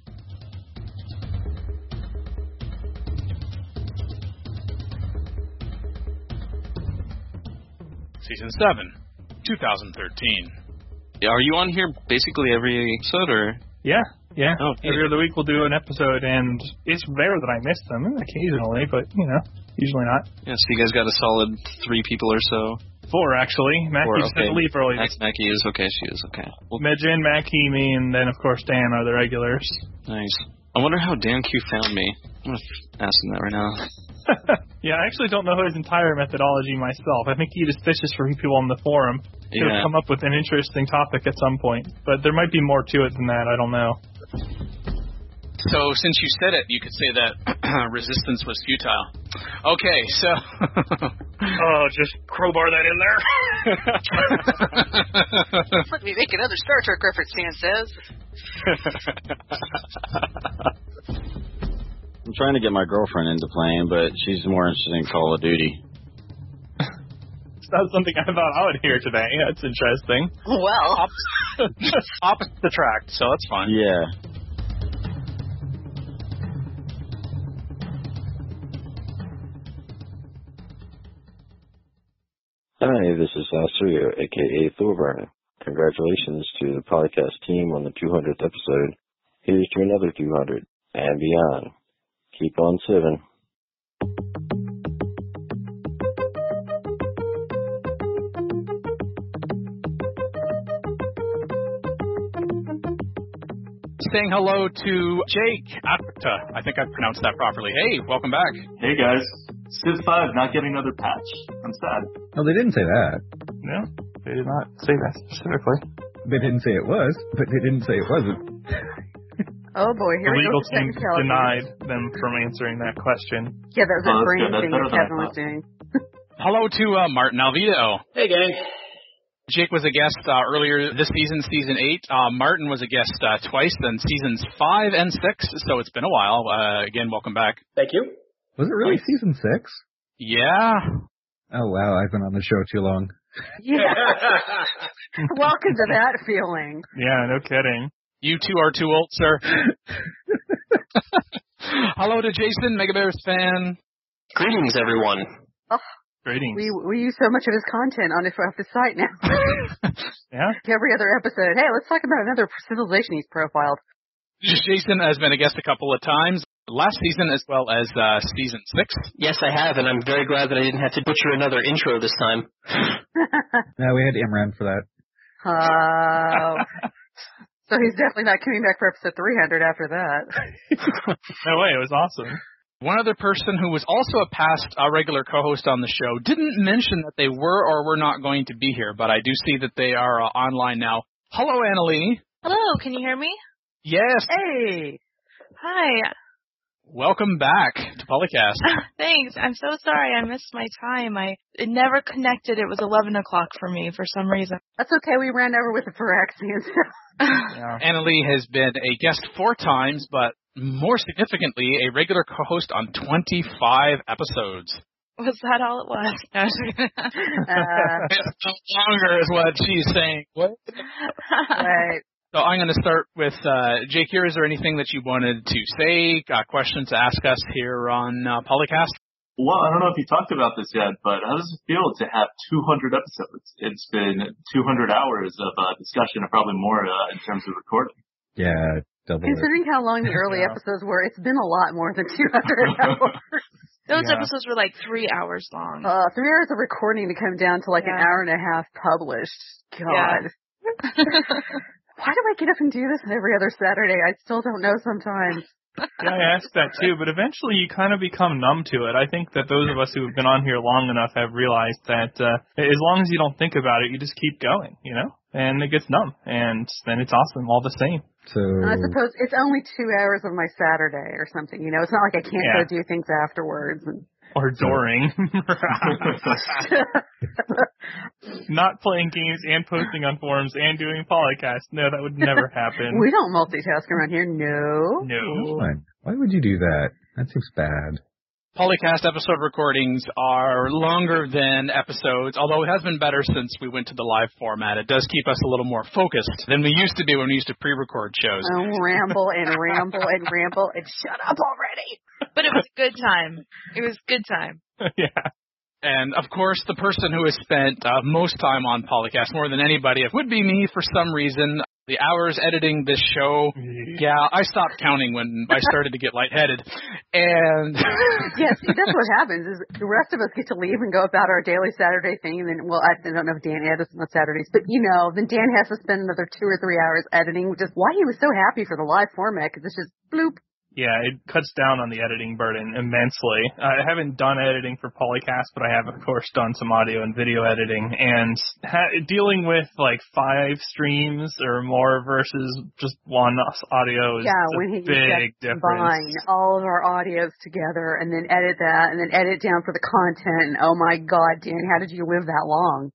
Season seven, twenty thirteen. Are you on here basically every episode, or? Yeah, yeah. Oh, every other week we'll do an episode, and it's rare that I miss them, occasionally, but, you know, usually not. Yeah, so you guys got a solid three people or so? Four, actually. Mackie Four, just okay. had to leave early. Mac- Mackie is okay, she is okay. Well, Medjin, Mackie, me, and then, of course, Dan are the regulars. Nice. I wonder how Dan Q found me. I'm going to ask him that right now. Yeah, I actually don't know his entire methodology myself. I think he just fishes for people on the forum to Yeah. come up with an interesting topic at some point. But there might be more to it than that. I don't know. So, since you said it, you could say that resistance was futile. Okay, so... oh, just crowbar that in there. Let me make another Star Trek reference, Dan says. I'm trying to get my girlfriend into playing, but she's more interested in Call of Duty. It's not something I thought I would hear today. That's interesting. Well. Opposite attract, so that's fun. Yeah. Hi, this is Astrio, aka Thorburn. Congratulations to the podcast team on the two hundredth episode. Here's to another two hundred and beyond. Keep on siving. Saying hello to Jake Apta. I think I pronounced that properly. Hey, welcome back. Hey guys, Civ five not getting another patch. I'm sad. No, they didn't say that. No, they did not say that specifically. They didn't say it was, but they didn't say it wasn't. Oh boy, here the we legal go. team denied them from answering that question. Yeah, that was Oh, a that's brain good. That's thing better that than I Kevin was thought. doing. Hello to uh, Martin Alvito. Hey, gang. Jake was a guest uh, earlier this season, season eight. Uh, Martin was a guest uh, twice in seasons five and six, so it's been a while. Uh, again, welcome back. Thank you. Was it really season six? Yeah. Oh, wow, I've been on the show too long. Yeah. Welcome to that feeling. Yeah, no kidding. You two are too old, sir. Hello to Jason, Mega Bears fan. Greetings, everyone. Oh, Ratings. We we use so much of his content on his, off his site now. Yeah. Every other episode. Hey, let's talk about another civilization he's profiled. Jason has been a guest a couple of times, last season as well as uh, season six. Yes, I have, and I'm very glad that I didn't have to butcher another intro this time. No, we had Imran for that. Oh. So he's definitely not coming back for episode three hundred after that. No way, it was awesome. One other person who was also a past uh, regular co-host on the show didn't mention that they were or were not going to be here, but I do see that they are uh, online now. Hello, Annalie. Hello, can you hear me? Yes. Hey. Hi. Welcome back to Polycast. Thanks. I'm so sorry I missed my time. I it never connected. It was eleven o'clock for me for some reason. That's okay. We ran over with the Phyrexian stuff. Yeah. Annalie has been a guest four times, but more significantly, a regular co-host on twenty-five episodes. Was that all it was? uh, longer is what she's saying. What? Right. So I'm going to start with uh, Jake here. Is there anything that you wanted to say, got questions to ask us here on uh, Polycast? Well, I don't know if you talked about this yet, but how does it feel to have two hundred episodes? It's been two hundred hours of uh, discussion, and probably more uh, in terms of recording. Yeah, double Considering it. how long the early Yeah. episodes were, it's been a lot more than two hundred hours. Those Yeah. episodes were like three hours long. Uh, three hours of recording to come down to like an Yeah. hour and a half published. God. Yeah. Why do I get up and do this every other Saturday? I still don't know sometimes. Yeah, I asked that too, but eventually you kind of become numb to it. I think that those of us who have been on here long enough have realized that uh, as long as you don't think about it, you just keep going, you know? And it gets numb, and then it's awesome all the same. So And I suppose it's only two hours of my Saturday or something, you know? It's not like I can't Yeah. go do things afterwards. And Or Doring. Not playing games and posting on forums and doing podcasts. No, that would never happen. we don't multitask around here, no. No. Why? Why would you do that? That seems bad. Polycast episode recordings are longer than episodes, although it has been better since we went to the live format. It does keep us a little more focused than we used to be when we used to pre-record shows. Oh, ramble and ramble and ramble and shut up already. But it was a good time. It was a good time. Yeah. And, of course, the person who has spent uh, most time on Polycast, more than anybody, it would be me for some reason. The hours editing this show, yeah, I stopped counting when I started to get lightheaded. And Yeah, see, that's what happens is the rest of us get to leave and go about our daily Saturday thing, and then, well, I don't know if Dan edits on Saturdays, but, you know, then Dan has to spend another two or three hours editing, which is why he was so happy for the live format, because it's just bloop. Yeah, it cuts down on the editing burden immensely. I haven't done editing for Polycast, but I have, of course, done some audio and video editing. And ha- dealing with, like, five streams or more versus just one audio is Yeah, a when he big used to difference. combine all of our audios together and then edit that and then edit down for the content. And oh my God, Dan, how did you live that long?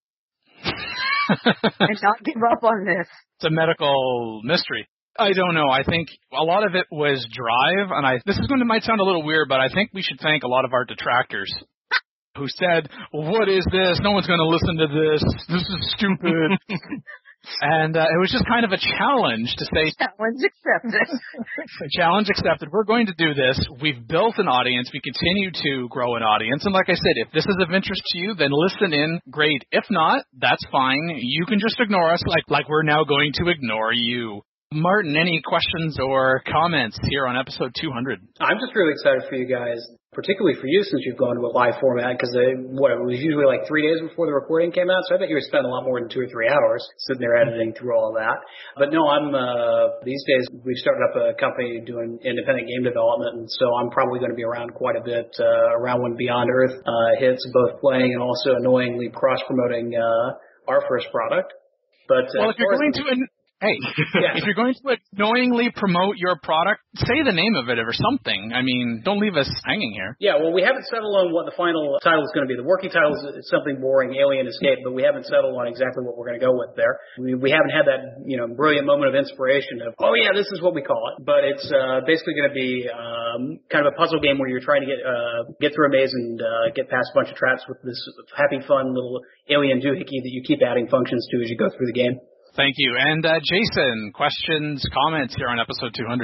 And not give up on this? it's a medical mystery. I don't know. I think a lot of it was drive, and I this is going to might sound a little weird, but I think we should thank a lot of our detractors who said, well, what is this? No one's going to listen to this. This is stupid. And uh, it was just kind of a challenge to say, Challenge accepted. challenge accepted. We're going to do this. We've built an audience. We continue to grow an audience. And like I said, if this is of interest to you, then listen in. Great. If not, that's fine. You can just ignore us like, like we're now going to ignore you. Martin, any questions or comments here on episode two hundred? I'm just really excited for you guys, particularly for you since you've gone to a live format, because what it was usually like three days before the recording came out, so I bet you were spending a lot more than two or three hours sitting there editing through all of that. But no, I'm uh, these days we've started up a company doing independent game development, and so I'm probably going to be around quite a bit uh, around when Beyond Earth uh, hits, both playing and also annoyingly cross-promoting uh, our first product. But uh, well, if you're going to an- Hey, yeah. If you're going to annoyingly promote your product, say the name of it or something. I mean, don't leave us hanging here. Yeah, well, we haven't settled on what the final title is going to be. The working title is something boring, Alien Escape, but we haven't settled on exactly what we're going to go with there. We we haven't had that, you know, brilliant moment of inspiration of, oh yeah, this is what we call it. But it's uh, basically going to be um, kind of a puzzle game where you're trying to get uh, get through a maze and uh, get past a bunch of traps with this happy, fun little alien doohickey that you keep adding functions to as you go through the game. Thank you. And uh, Jason, questions, comments here on episode two hundred?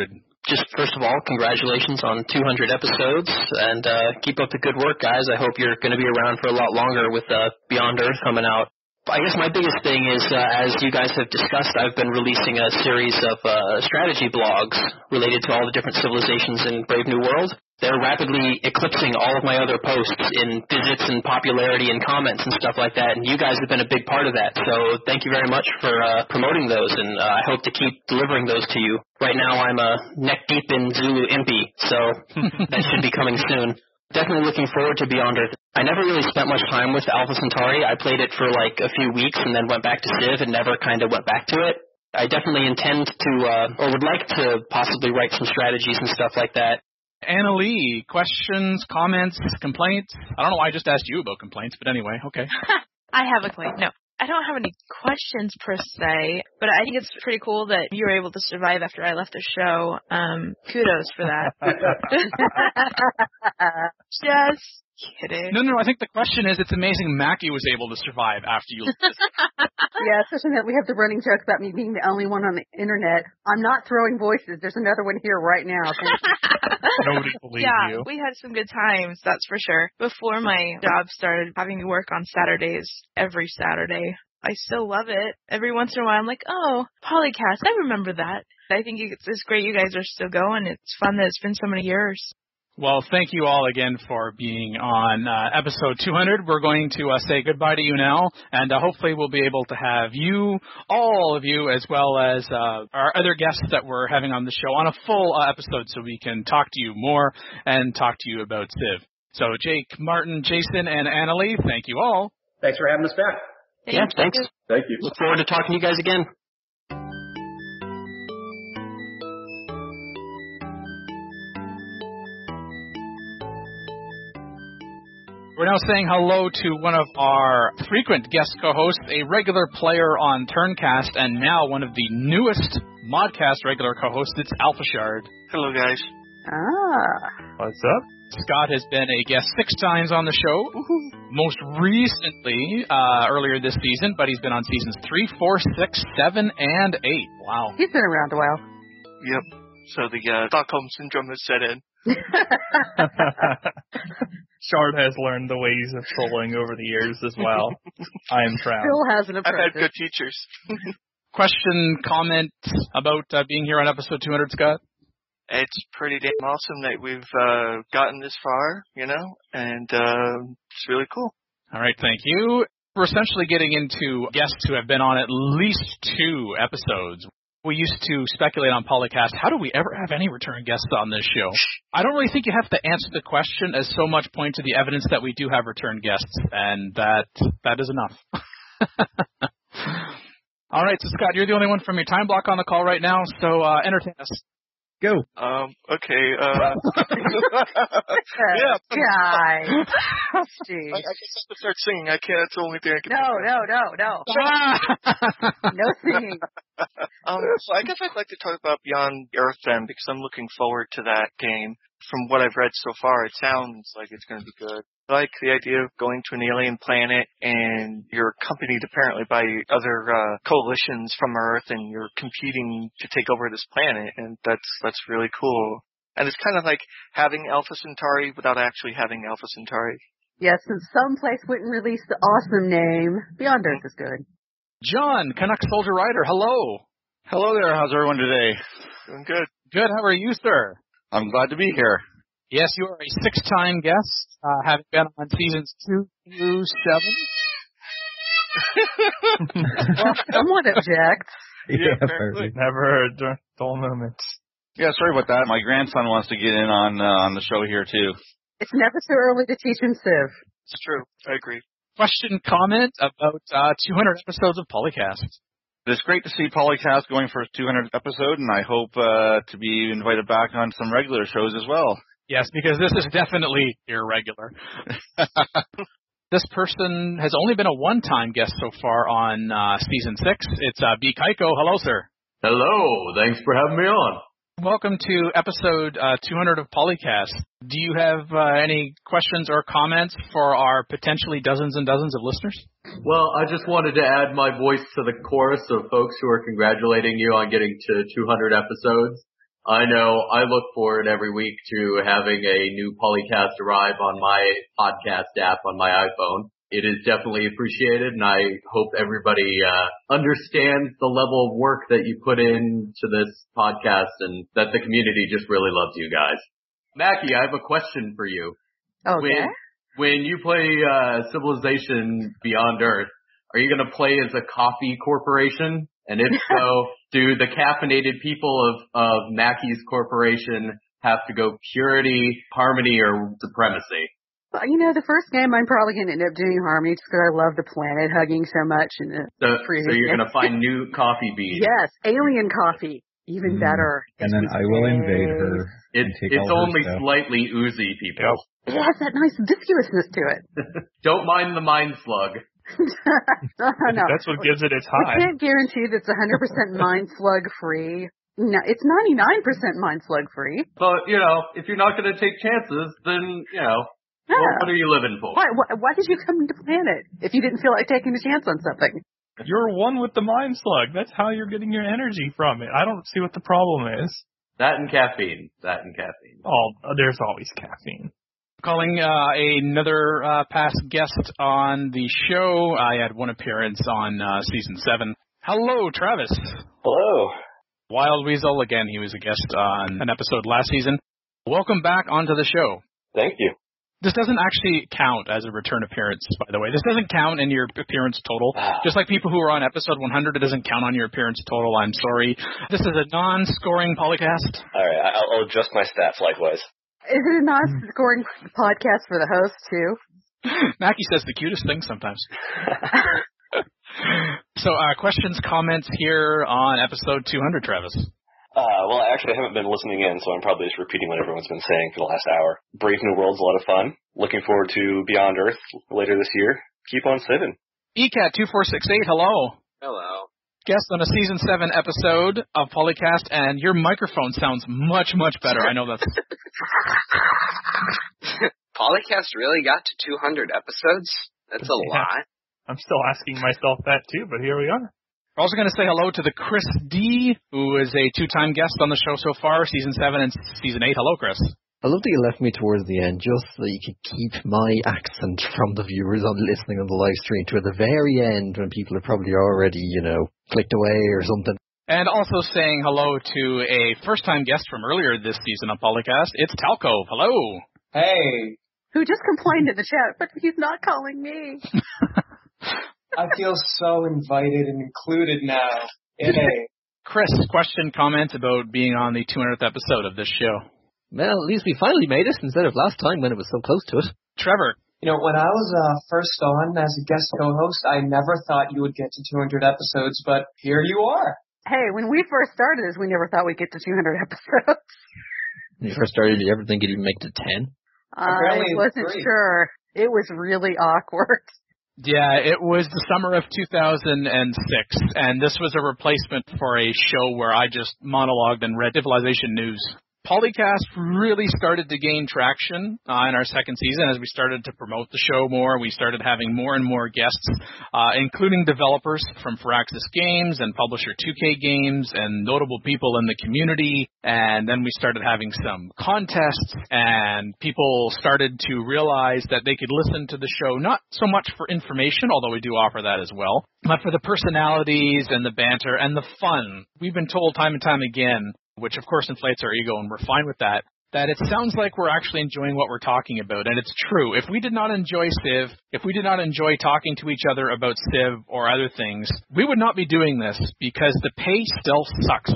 Just first of all, congratulations on two hundred episodes, and uh, keep up the good work, guys. I hope you're going to be around for a lot longer with uh, Beyond Earth coming out. I guess my biggest thing is, uh, as you guys have discussed, I've been releasing a series of uh, strategy blogs related to all the different civilizations in Brave New World. They're rapidly eclipsing all of my other posts in visits and popularity and comments and stuff like that, and you guys have been a big part of that. So thank you very much for uh, promoting those, and uh, I hope to keep delivering those to you. Right now I'm uh, neck deep in Zulu Impi, so that should be coming soon. Definitely looking forward to Beyond Earth. I never really spent much time with Alpha Centauri. I played it for like a few weeks and then went back to Civ and never kind of went back to it. I definitely intend to, uh, or would like to possibly write some strategies and stuff like that. Anna Lee, questions, comments, complaints? I don't know why I just asked you about complaints, but anyway, okay. I have a complaint. No, I don't have any questions per se, but I think it's pretty cool that you were able to survive after I left the show. Um, kudos for that. Just kidding. No, no, I think the question is, it's amazing Mackie was able to survive after you left. Yeah, especially that we have the running joke about me being the only one on the internet. I'm not throwing voices. There's another one here right now. Nobody believes yeah, you. we had some good times, that's for sure. Before my job started having me work on Saturdays, every Saturday. I still love it. Every once in a while I'm like, oh, Polycast, I remember that. I think it's, it's great you guys are still going. It's fun that it's been so many years. Well, thank you all again for being on uh, episode two hundred. We're going to uh, say goodbye to you now, and uh, hopefully we'll be able to have you, all of you, as well as uh, our other guests that we're having on the show on a full uh, episode so we can talk to you more and talk to you about Civ. So Jake, Martin, Jason, and Annalie, thank you all. Thanks for having us back. Yeah, thanks. Thank you. Look forward to talking to you guys again. We're now saying hello to one of our frequent guest co-hosts, a regular player on Turncast, and now one of the newest Modcast regular co-hosts. It's Alpha Shard. Hello, guys. Ah. What's up? Scott has been a guest six times on the show. Woo-hoo. Most recently, uh, earlier this season, but he's been on seasons three, four, six, seven, and eight. Wow. He's been around a while. Yep. So the uh, Stockholm Syndrome has set in. Shard has learned the ways of trolling over the years as well. I am proud. Still has an apprentice. I've had good teachers. Question, comment about uh, being here on episode two hundred, Scott? It's pretty damn awesome that we've uh, gotten this far, you know, and uh, it's really cool. All right, thank you. We're essentially getting into guests who have been on at least two episodes. We used to speculate on Polycast, how do we ever have any return guests on this show? I don't really think you have to answer the question as so much point to the evidence that we do have return guests, and that that is enough. All right, so Scott, you're the only one from your time block on the call right now, so uh, entertain us. Go. Um, okay, uh... yeah. Guy. I, I just have to start singing. I can't. That's the only thing I can No, no, no, no. No singing. Um, so I guess I'd like to talk about Beyond Earth then, because I'm looking forward to that game. From what I've read so far, it sounds like it's going to be good. I like the idea of going to an alien planet and you're accompanied apparently by other uh, coalitions from Earth and you're competing to take over this planet, and that's that's really cool. And it's kind of like having Alpha Centauri without actually having Alpha Centauri. Yes, since some place wouldn't release the awesome name, Beyond Earth is good. John, Canuck Soldier Rider, hello. Hello there. How's everyone today? Doing good. Good. How are you, sir? I'm glad to be here. Yes, you are a six-time guest, uh, having been on seasons two through seven. Well, someone objects. Yeah, apparently. Never heard dull moments. Yeah, sorry about that. My grandson wants to get in on uh, on the show here, too. It's never too early to teach him Civ. It's true. I agree. Question, comment about uh, two hundred episodes of Polycast. It's great to see Polycast going for its two hundredth episode, and I hope uh, to be invited back on some regular shows as well. Yes, because this is definitely irregular. This person has only been a one-time guest so far on uh, season six. It's uh, B. Kaiko. Hello, sir. Hello. Thanks for having me on. Welcome to episode uh, two hundred of Polycast. Do you have uh, any questions or comments for our potentially dozens and dozens of listeners? Well, I just wanted to add my voice to the chorus of folks who are congratulating you on getting to two hundred episodes. I know I look forward every week to having a new Polycast arrive on my podcast app on my iPhone. It is definitely appreciated, and I hope everybody uh, understands the level of work that you put into this podcast and that the community just really loves you guys. Mackie, I have a question for you. Okay. When, when you play uh, Civilization Beyond Earth, are you going to play as a coffee corporation? And if so, do the caffeinated people of, of Mackie's corporation have to go purity, harmony, or supremacy? Well, you know, the first game I'm probably going to end up doing harmony just because I love the planet hugging so much. And the so, so you're going to find new coffee beans. Yes, alien coffee. Even mm. better. And then I will invade her. It, and take it's all only her stuff. slightly oozy, people. It has that nice viscousness to it. Don't mind the mind slug. no, no. That's what gives it its high. We can't guarantee that it's one hundred percent mind slug free. No, it's ninety-nine percent mind slug free. But, you know, if you're not going to take chances, then, you know, yeah. what, what are you living for? Why, why, why did you come to Planet if you didn't feel like taking a chance on something? You're one with the mind slug. That's how you're getting your energy from it. I don't see what the problem is. That and caffeine. That and caffeine. Oh, there's always caffeine. Calling uh, another uh, past guest on the show. I had one appearance on uh, season seven. Hello, Travis. Hello. Wild Weasel, again, he was a guest on an episode last season. Welcome back onto the show. Thank you. This doesn't actually count as a return appearance, by the way. This doesn't count in your appearance total. Just like people who are on episode one hundred, it doesn't count on your appearance total. I'm sorry. This is a non-scoring Polycast. All right, I'll, I'll adjust my stats likewise. Is it a non-scoring podcast for the host, too? Mackie says the cutest things sometimes. So, uh, questions, comments here on episode two hundred, Travis? Uh, well, actually, I haven't been listening in, so I'm probably just repeating what everyone's been saying for the last hour. Brave New World's a lot of fun. Looking forward to Beyond Earth later this year. Keep on sitting. E C A T two four six eight, hello. Hello. Guest on a season seven episode of Polycast, and your microphone sounds much, much better. I know that's... Polycast really got to two hundred episodes? That's a yeah. lot. I'm still asking myself that, too, but here we are. We're also going to say hello to the Chris D, who is a two-time guest on the show so far, season seven and season eight. Hello, Chris. I love that you left me towards the end just so you could keep my accent from the viewers on listening on the live stream to the very end when people have probably already, you know, clicked away or something. And also saying hello to a first-time guest from earlier this season on Polycast. It's Talco. Hello. Hey. Who just complained in the chat, but he's not calling me. I feel so invited and included now. Yay. Chris, question, comment about being on the two hundredth episode of this show? Well, at least we finally made it instead of last time when it was so close to it. Trevor. You know, when I was uh, first on as a guest co-host, I never thought you would get to two hundred episodes, but here you are. Hey, when we first started this, we never thought we'd get to two hundred episodes. When you first started, did you ever think you'd even make it to ten? I wasn't three. sure. It was really awkward. Yeah, it was the summer of two thousand six, and this was a replacement for a show where I just monologued and read Civilization news. Polycast really started to gain traction uh, in our second season as we started to promote the show more. We started having more and more guests, uh, including developers from Firaxis Games and Publisher two K Games and notable people in the community. And then we started having some contests, and people started to realize that they could listen to the show not so much for information, although we do offer that as well, but for the personalities and the banter and the fun. We've been told time and time again, which of course inflates our ego, and we're fine with that, that it sounds like we're actually enjoying what we're talking about. And it's true. If we did not enjoy Civ, if we did not enjoy talking to each other about Civ or other things, we would not be doing this because the pay still sucks.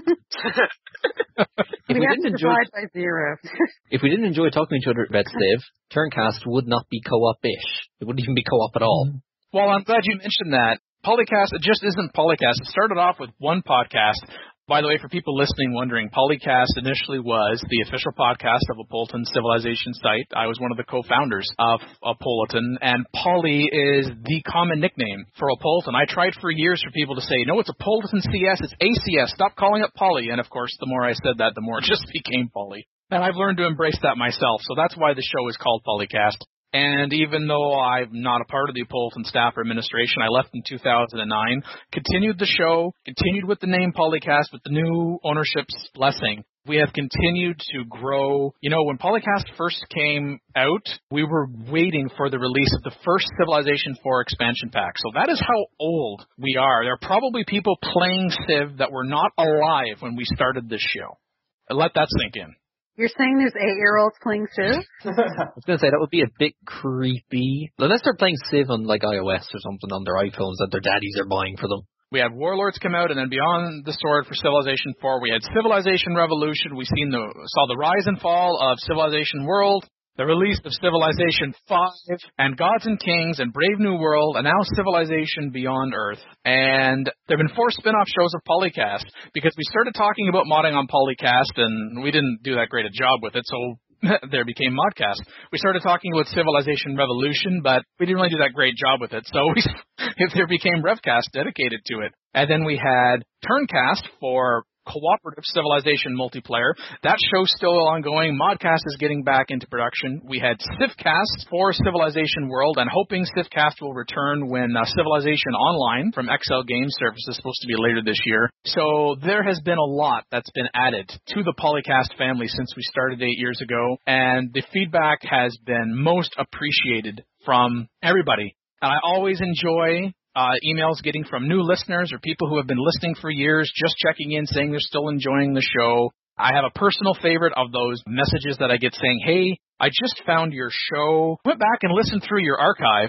If we, we didn't enjoy by zero. If we didn't enjoy talking to each other about Civ, Turncast would not be co-op-ish. It wouldn't even be co-op at all. Well, I'm glad you mentioned that. Polycast, it just isn't Polycast. It started off with one podcast. By the way, for people listening wondering, Polycast initially was the official podcast of Apolitan Civilization site. I was one of the co-founders of Apolitan, and Poly is the common nickname for Apolitan. I tried for years for people to say, no, it's Apolitan C S, it's A C S, stop calling it Poly. And of course, the more I said that, the more it just became Poly. And I've learned to embrace that myself, so that's why the show is called Polycast. And even though I'm not a part of the Apolitan staff or administration, I left in two thousand nine, continued the show, continued with the name Polycast with the new ownership's blessing. We have continued to grow. You know, when Polycast first came out, we were waiting for the release of the first Civilization four expansion pack. So that is how old we are. There are probably people playing Civ that were not alive when we started this show. Let that sink in. You're saying there's eight-year-olds playing Civ? I was going to say, that would be a bit creepy. Unless they're playing Civ on, like, iOS or something on their iPhones that their daddies are buying for them. We had Warlords come out, and then Beyond the Sword for Civilization four. We had Civilization Revolution. We seen the saw the rise and fall of Civilization World, the release of Civilization five, and Gods and Kings, and Brave New World, and now Civilization Beyond Earth. And there have been four spin-off shows of Polycast, because we started talking about modding on Polycast, and we didn't do that great a job with it, so there became Modcast. We started talking about Civilization Revolution, but we didn't really do that great job with it, so we, there became Revcast dedicated to it. And then we had Turncast for cooperative Civilization multiplayer. That show's still ongoing. Modcast is getting back into production. We had Civcast for Civilization World, and hoping Civcast will return when uh, Civilization Online from X L Game Service is supposed to be later this year. So there has been a lot that's been added to the Polycast family since we started eight years ago, and the feedback has been most appreciated from everybody. And I always enjoy Uh, emails getting from new listeners or people who have been listening for years, just checking in, saying they're still enjoying the show. I have a personal favorite of those messages that I get saying, hey, I just found your show, went back and listened through your archive.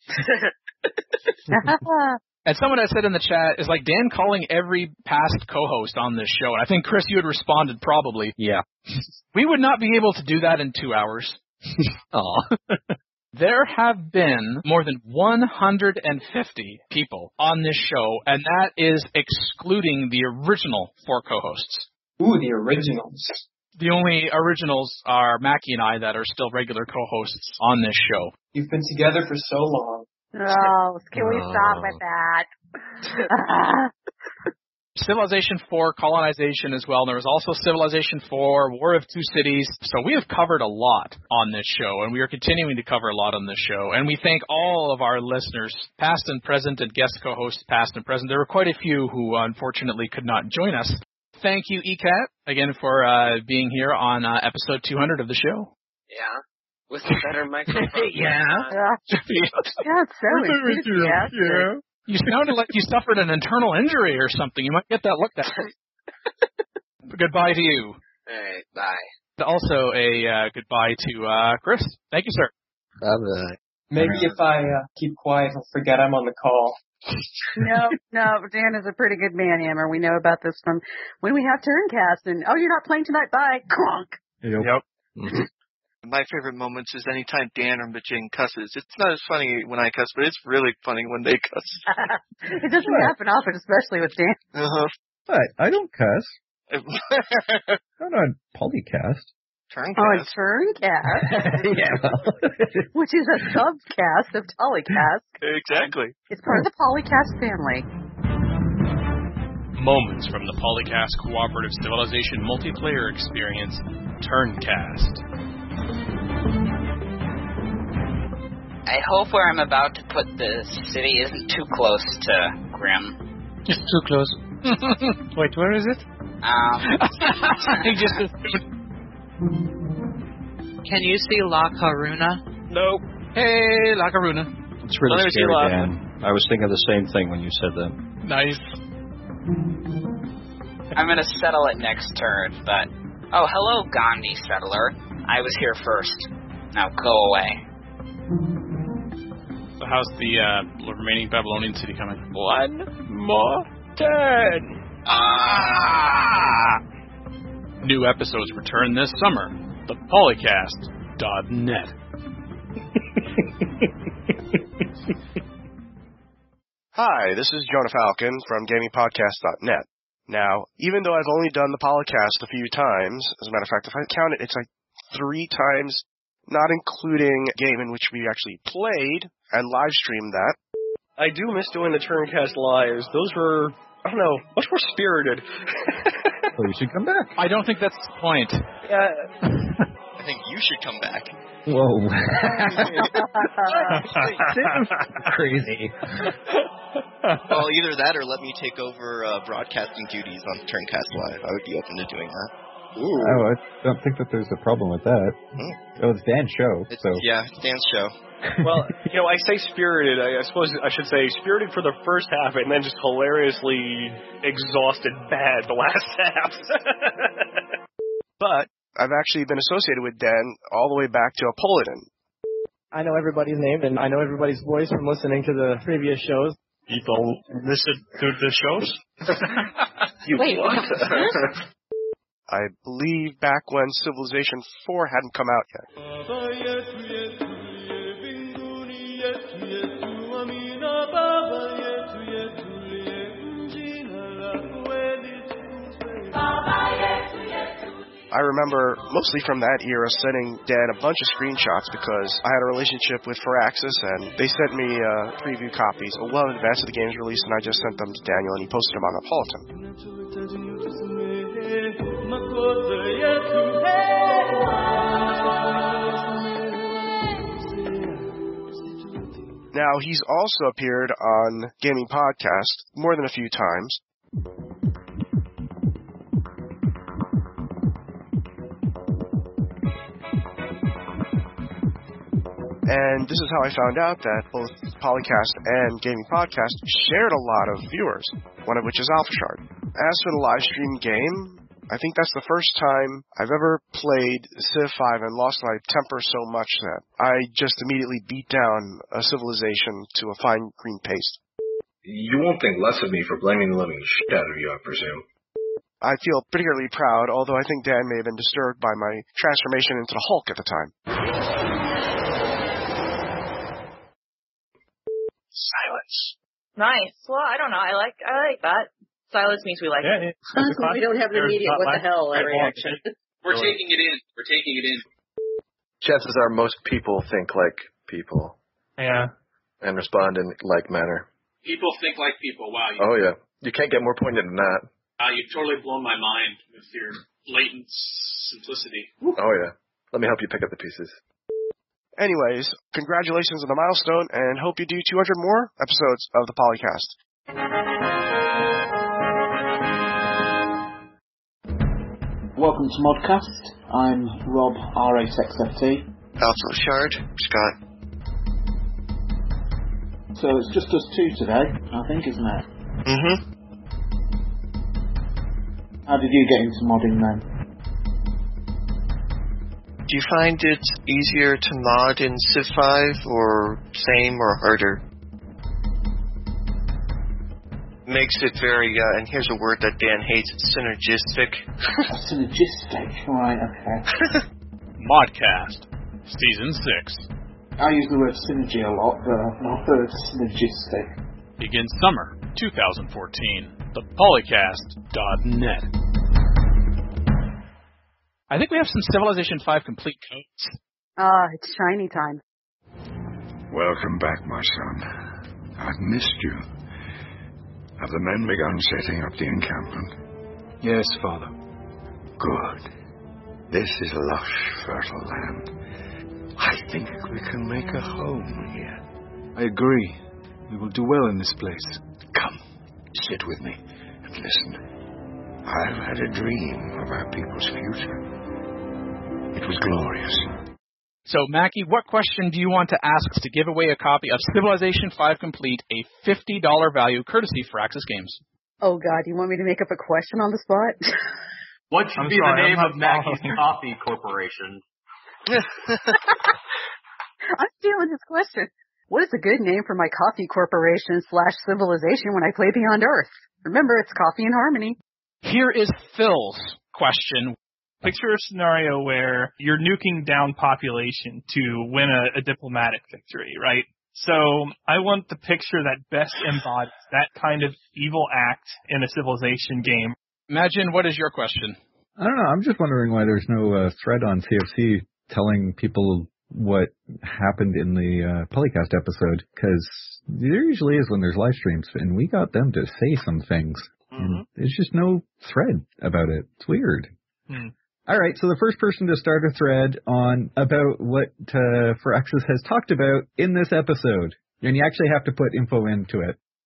And someone I said in the chat is like, Dan calling every past co-host on this show. And I think, Chris, you had responded probably. Yeah. We would not be able to do that in two hours. Aw. There have been more than one hundred fifty people on this show, and that is excluding the original four co-hosts. Ooh, the originals. The only originals are Mackie and I that are still regular co-hosts on this show. You've been together for so long. Oh, can we stop with that? Civilization four, Colonization as well. And there was also Civilization four, War of Two Cities. So we have covered a lot on this show, and we are continuing to cover a lot on this show. And we thank all of our listeners, past and present, and guest co-hosts past and present. There were quite a few who unfortunately could not join us. Thank you, E C A T, again for uh, being here on uh, episode two hundred of the show. Yeah. With the better microphone. Yeah. Yeah, it's so enthusiastic. Yeah. You sounded like you suffered an internal injury or something. You might get that looked at. Goodbye to you. All right, bye. Also a uh, goodbye to uh, Chris. Thank you, sir. Bye-bye. Maybe if I uh, keep quiet, I'll forget I'm on the call. No, no, Dan is a pretty good man, Hammer. We know about this from when we have Turncast, and, oh, you're not playing tonight, bye. Cronk. Yep. yep. My favorite moments is anytime Dan or Majing cusses. It's not as funny when I cuss, but it's really funny when they cuss. It doesn't what? happen often, especially with Dan. Uh-huh. What? I don't cuss. Not on Polycast. Turncast. On Turncast. Yeah, well. Which is a subcast of Polycast. Exactly. It's part of the Polycast family. Moments from the Polycast Cooperative Civilization multiplayer experience, Turncast. I hope where I'm about to put this city isn't too close to Grim. It's too close. Wait, where is it? Um, I just Can you see La Caruna? Nope. Hey, La Caruna. It's really scary, Dan. I was thinking the same thing when you said that. Nice. I'm gonna settle it next turn, but... Oh, hello, Gandhi settler. I was here first. Now go away. So how's the uh, remaining Babylonian city coming? One more turn. Ah! New episodes return this summer. The Polycast dot net. Hi, this is Jonah Falcon from Gaming Podcast dot net. Now, even though I've only done the Polycast a few times, as a matter of fact, if I count it, it's like three times, not including a game in which we actually played and live streamed that. I do miss doing the Turncast lives. Those were, I don't know, much more spirited. Well, you should come back. I don't think that's the point. Yeah. I think you should come back. Whoa. Crazy. Well, either that or let me take over uh, broadcasting duties on Turncast Live. I would be open to doing that. Oh, I don't think that there's a problem with that. Mm. Oh, it's Dan's show. It's, so yeah, Dan's show. Well, you know, I say spirited. I, I suppose I should say spirited for the first half, and then just hilariously exhausted bad the last half. But I've actually been associated with Dan all the way back to Apollodon. I know everybody's name, and I know everybody's voice from listening to the previous shows. People listen to the shows? You Wait, what? what? I believe back when Civilization four hadn't come out yet. I remember mostly from that era sending Dan a bunch of screenshots because I had a relationship with Firaxis and they sent me uh, preview copies well in advance of the game's release, and I just sent them to Daniel and he posted them on Napolitan. Now, he's also appeared on Gaming Podcast more than a few times. And this is how I found out that both Polycast and Gaming Podcast shared a lot of viewers, one of which is AlphaShard. As for the live stream game, I think that's the first time I've ever played Civ five and lost my temper so much that I just immediately beat down a Civilization to a fine green paste. You won't think less of me for blaming the living shit out of you, I presume. I feel particularly proud, although I think Dan may have been disturbed by my transformation into the Hulk at the time. Silence. Nice. Well, I don't know. I like I like that. Silence means we like yeah, it. We don't have the immediate what the hell reaction. We're taking it in. We're taking it in. Chances are most people think like people. Yeah. And respond in like manner. People think like people. Wow. You, Oh, yeah. You can't get more pointed than that. uh, you've totally blown my mind with your blatant simplicity. Oh, yeah. Let me help you pick up the pieces. Anyways, congratulations on the milestone, and hope you do two hundred more episodes of the Polycast. Welcome to Modcast. I'm Rob, R eight X F T. AlphaShard, Scott. So it's just us two today, I think, isn't it? Mm-hmm. How did you get into modding then? Do you find it easier to mod in Civ five, or same, or harder? Makes it very, uh, and here's a word that Dan hates, synergistic. Synergistic, right, okay. Modcast, Season six. I use the word synergy a lot, but I've not heard synergistic. Begins summer two thousand fourteen. The Polycast dot net. I think we have some Civilization five complete codes. Ah, it's shiny time. Welcome back, my son. I've missed you. Have the men begun setting up the encampment? Yes, Father. Good. This is lush, fertile land. I think we can make a home here. I agree. We will do well in this place. Come, sit with me and listen. I've had a dream of our people's future. It was glorious. So, Mackie, what question do you want to ask to give away a copy of Civilization five Complete, a fifty dollars value courtesy for Axis Games? Oh, God, you want me to make up a question on the spot? What should I'm be sorry, the name I'm of not Mackie's following. Coffee Corporation? I'm stealing his question. What is a good name for my coffee corporation slash civilization when I play Beyond Earth? Remember, it's Coffee and Harmony. Here is Phil's question. Picture a scenario where you're nuking down population to win a, a diplomatic victory, right? So I want the picture that best embodies that kind of evil act in a Civilization game. Imagine, what is your question? I don't know. I'm just wondering why there's no uh, thread on C F C telling people what happened in the uh, Polycast episode, because there usually is when there's live streams, and we got them to say some things. Mm-hmm. And there's just no thread about it. It's weird. Hmm. All right, so the first person to start a thread on about what uh, Firaxis has talked about in this episode, and you actually have to put info into it.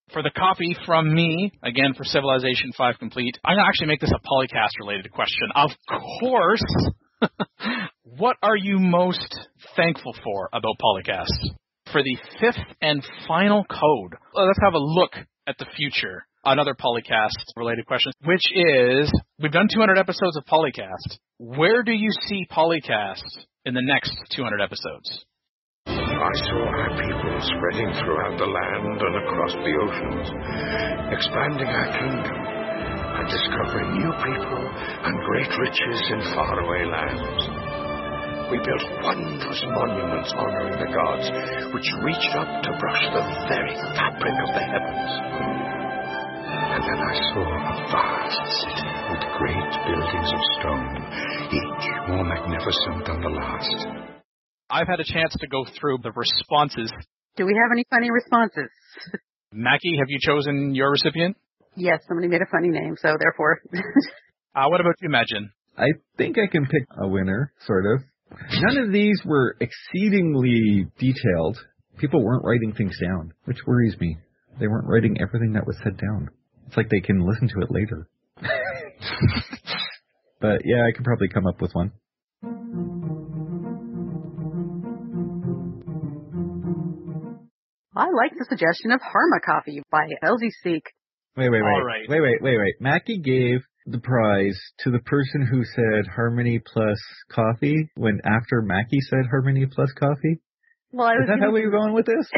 For the copy from me, again for Civilization five Complete, I'm going to actually make this a Polycast-related question. Of course, what are you most thankful for about Polycast? For the fifth and final code, let's have a look at the future. Another Polycast-related question, which is, we've done two hundred episodes of Polycast. Where do you see Polycast in the next two hundred episodes? I saw our people spreading throughout the land and across the oceans, expanding our kingdom and discovering new people and great riches in faraway lands. We built wondrous monuments honoring the gods, which reached up to brush the very fabric of the heavens. And then I saw a vast city with great buildings of stone, each more magnificent than the last. I've had a chance to go through the responses. Do we have any funny responses? Mackie, have you chosen your recipient? Yes, somebody made a funny name, so therefore. uh, what about you, Imagine? I think I can pick a winner, sort of. None of these were exceedingly detailed. People weren't writing things down, which worries me. They weren't writing everything that was said down. It's like they can listen to it later. But yeah, I could probably come up with one. I like the suggestion of Harma Coffee by Elsie Seek. Wait, wait, wait. All right. Wait, wait, wait, wait. Mackie gave the prize to the person who said Harmony plus coffee when after Mackie said Harmony plus coffee? Well, I Is was that gonna... how we were going with this?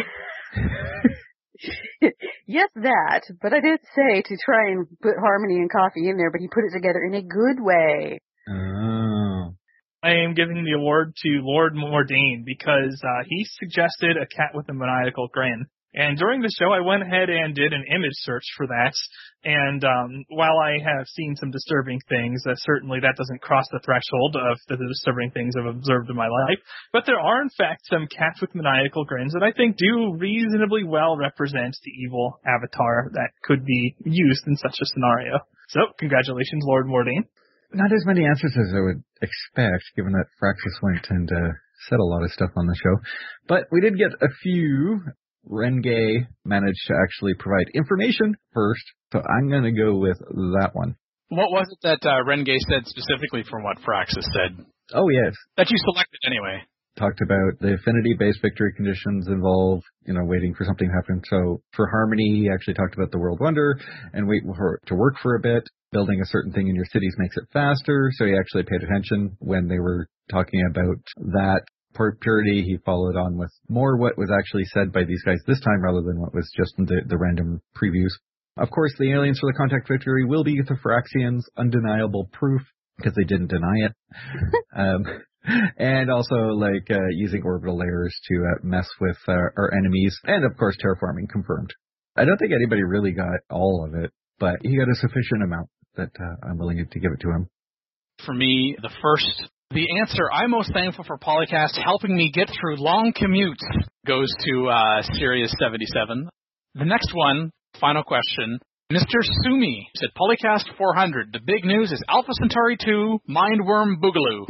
Yes, that. But I did say to try and put Harmony and coffee in there, but he put it together in a good way. Oh. I am giving the award to Lord Mordain because uh, he suggested a cat with a maniacal grin. And during the show, I went ahead and did an image search for that. And um, while I have seen some disturbing things, uh, certainly that doesn't cross the threshold of the disturbing things I've observed in my life. But there are, in fact, some cats with maniacal grins that I think do reasonably well represent the evil avatar that could be used in such a scenario. So, congratulations, Lord Mordain. Not as many answers as I would expect, given that Fraxus went and uh, said a lot of stuff on the show. But we did get a few. Renge managed to actually provide information first, so I'm going to go with that one. What was it that uh, Renge said specifically from what Fraxus said? Oh, yes. That you selected anyway. Talked about the affinity-based victory conditions involved, you know, waiting for something to happen. So for Harmony, he actually talked about the World Wonder and wait for it to work for a bit. Building a certain thing in your cities makes it faster, so he actually paid attention when they were talking about that. For Purity, he followed on with more what was actually said by these guys this time rather than what was just in the, the random previews. Of course, the aliens for the Contact Victory will be the Firaxians, undeniable proof, because they didn't deny it. um, and also, like, uh, using orbital layers to uh, mess with uh, our enemies. And, of course, terraforming confirmed. I don't think anybody really got all of it, but he got a sufficient amount that uh, I'm willing to give it to him. For me, the first... The answer I'm most thankful for Polycast helping me get through long commutes goes to uh, Sirius seventy-seven. The next one, final question. Mister Sumi said, Polycast four hundred. The big news is Alpha Centauri two, Mindworm Boogaloo.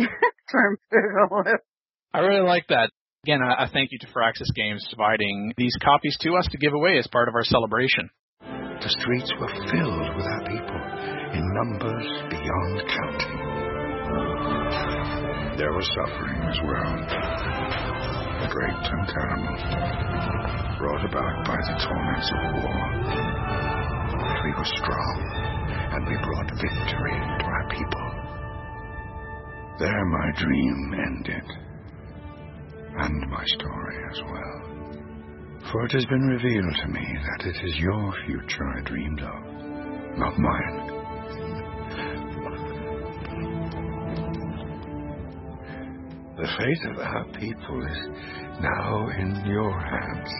I really like that. Again, I, I thank you to Firaxis Games providing these copies to us to give away as part of our celebration. The streets were filled with our people in numbers beyond counting. There was suffering as well, great and terrible, brought about by the torments of war. But we were strong, and we brought victory to our people. There my dream ended, and my story as well. For it has been revealed to me that it is your future I dreamed of, not mine. The fate of our people is now in your hands.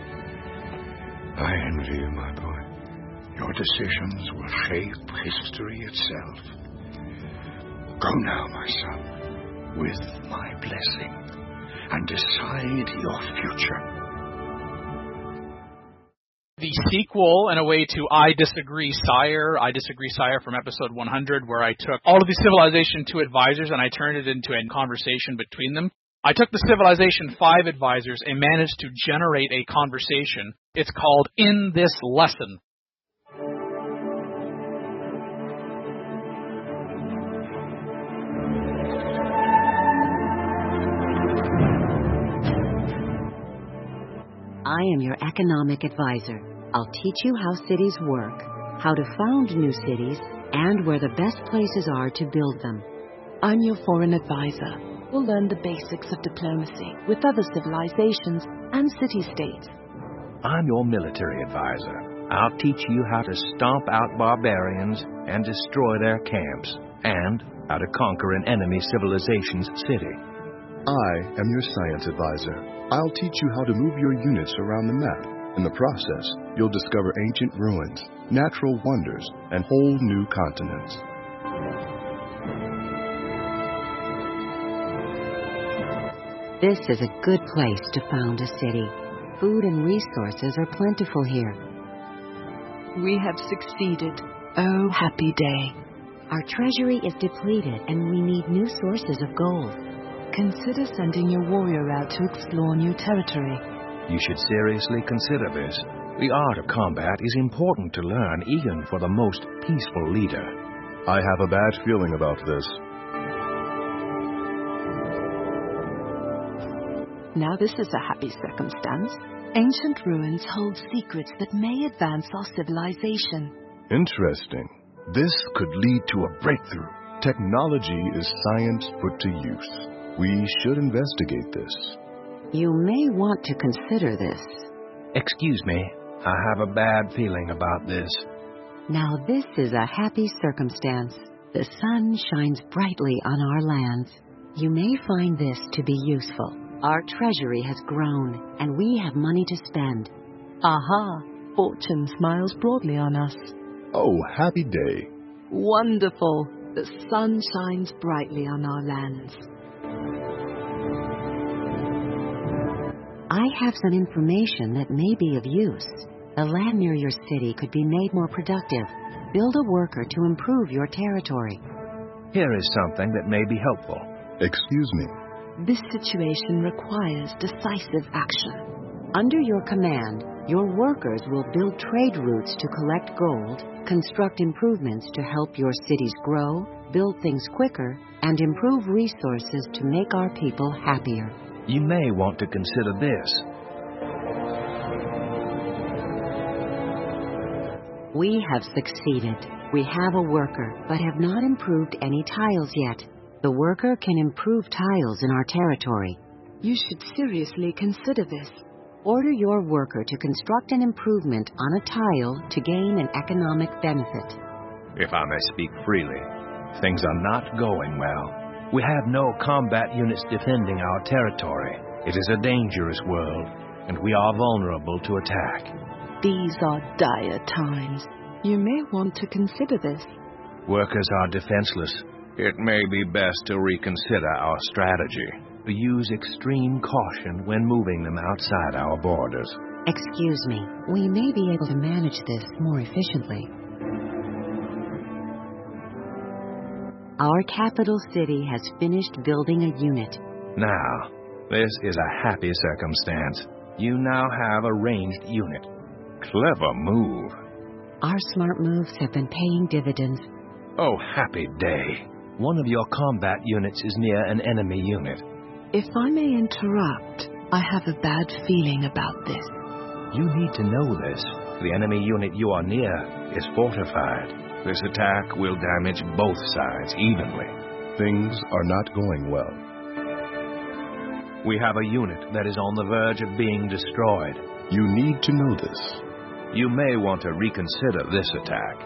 I envy you, my boy. Your decisions will shape history itself. Go now, my son, with my blessing, and decide your future. The sequel, in a way, to I Disagree, Sire, I Disagree, Sire from episode one hundred, where I took all of the Civilization two advisors and I turned it into a conversation between them. I took the Civilization five advisors and managed to generate a conversation. It's called In This Lesson. I am your economic advisor. I'll teach you how cities work, how to found new cities, and where the best places are to build them. I'm your foreign advisor. We'll learn the basics of diplomacy with other civilizations and city-states. I'm your military advisor. I'll teach you how to stomp out barbarians and destroy their camps, and how to conquer an enemy civilization's city. I am your science advisor. I'll teach you how to move your units around the map. In the process, you'll discover ancient ruins, natural wonders, and whole new continents. This is a good place to found a city. Food and resources are plentiful here. We have succeeded. Oh, happy day. Our treasury is depleted and we need new sources of gold. Consider sending your warrior out to explore new territory. You should seriously consider this. The art of combat is important to learn even for the most peaceful leader. I have a bad feeling about this. Now this is a happy circumstance. Ancient ruins hold secrets that may advance our civilization. Interesting. This could lead to a breakthrough. Technology is science put to use. We should investigate this. You may want to consider this. Excuse me, I have a bad feeling about this. Now this is a happy circumstance. The sun shines brightly on our lands. You may find this to be useful. Our treasury has grown, and we have money to spend. Aha! Fortune smiles broadly on us. Oh, happy day. Wonderful! The sun shines brightly on our lands. I have some information that may be of use. The land near your city could be made more productive. Build a worker to improve your territory. Here is something that may be helpful. Excuse me. This situation requires decisive action. Under your command, your workers will build trade routes to collect gold, construct improvements to help your cities grow, build things quicker, and improve resources to make our people happier. You may want to consider this. We have succeeded. We have a worker, but have not improved any tiles yet. The worker can improve tiles in our territory. You should seriously consider this. Order your worker to construct an improvement on a tile to gain an economic benefit. If I may speak freely, things are not going well. We have no combat units defending our territory. It is a dangerous world, and we are vulnerable to attack. These are dire times. You may want to consider this. Workers are defenseless. It may be best to reconsider our strategy. Use extreme caution when moving them outside our borders. Excuse me, we may be able to manage this more efficiently. Our capital city has finished building a unit. Now, this is a happy circumstance. You now have a ranged unit. Clever move. Our smart moves have been paying dividends. Oh, happy day. One of your combat units is near an enemy unit. If I may interrupt, I have a bad feeling about this. You need to know this. The enemy unit you are near is fortified. This attack will damage both sides evenly. Things are not going well. We have a unit that is on the verge of being destroyed. You need to know this. You may want to reconsider this attack.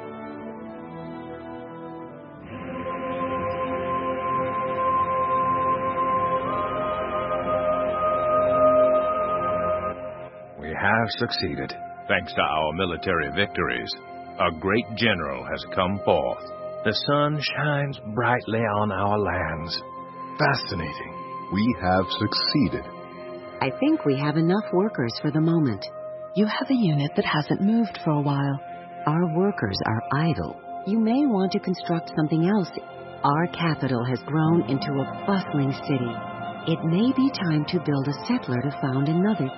We have succeeded, thanks to our military victories. A great general has come forth. The sun shines brightly on our lands. Fascinating. We have succeeded. I think we have enough workers for the moment. You have a unit that hasn't moved for a while. Our workers are idle. You may want to construct something else. Our capital has grown into a bustling city. it may be time to build a settler to found another.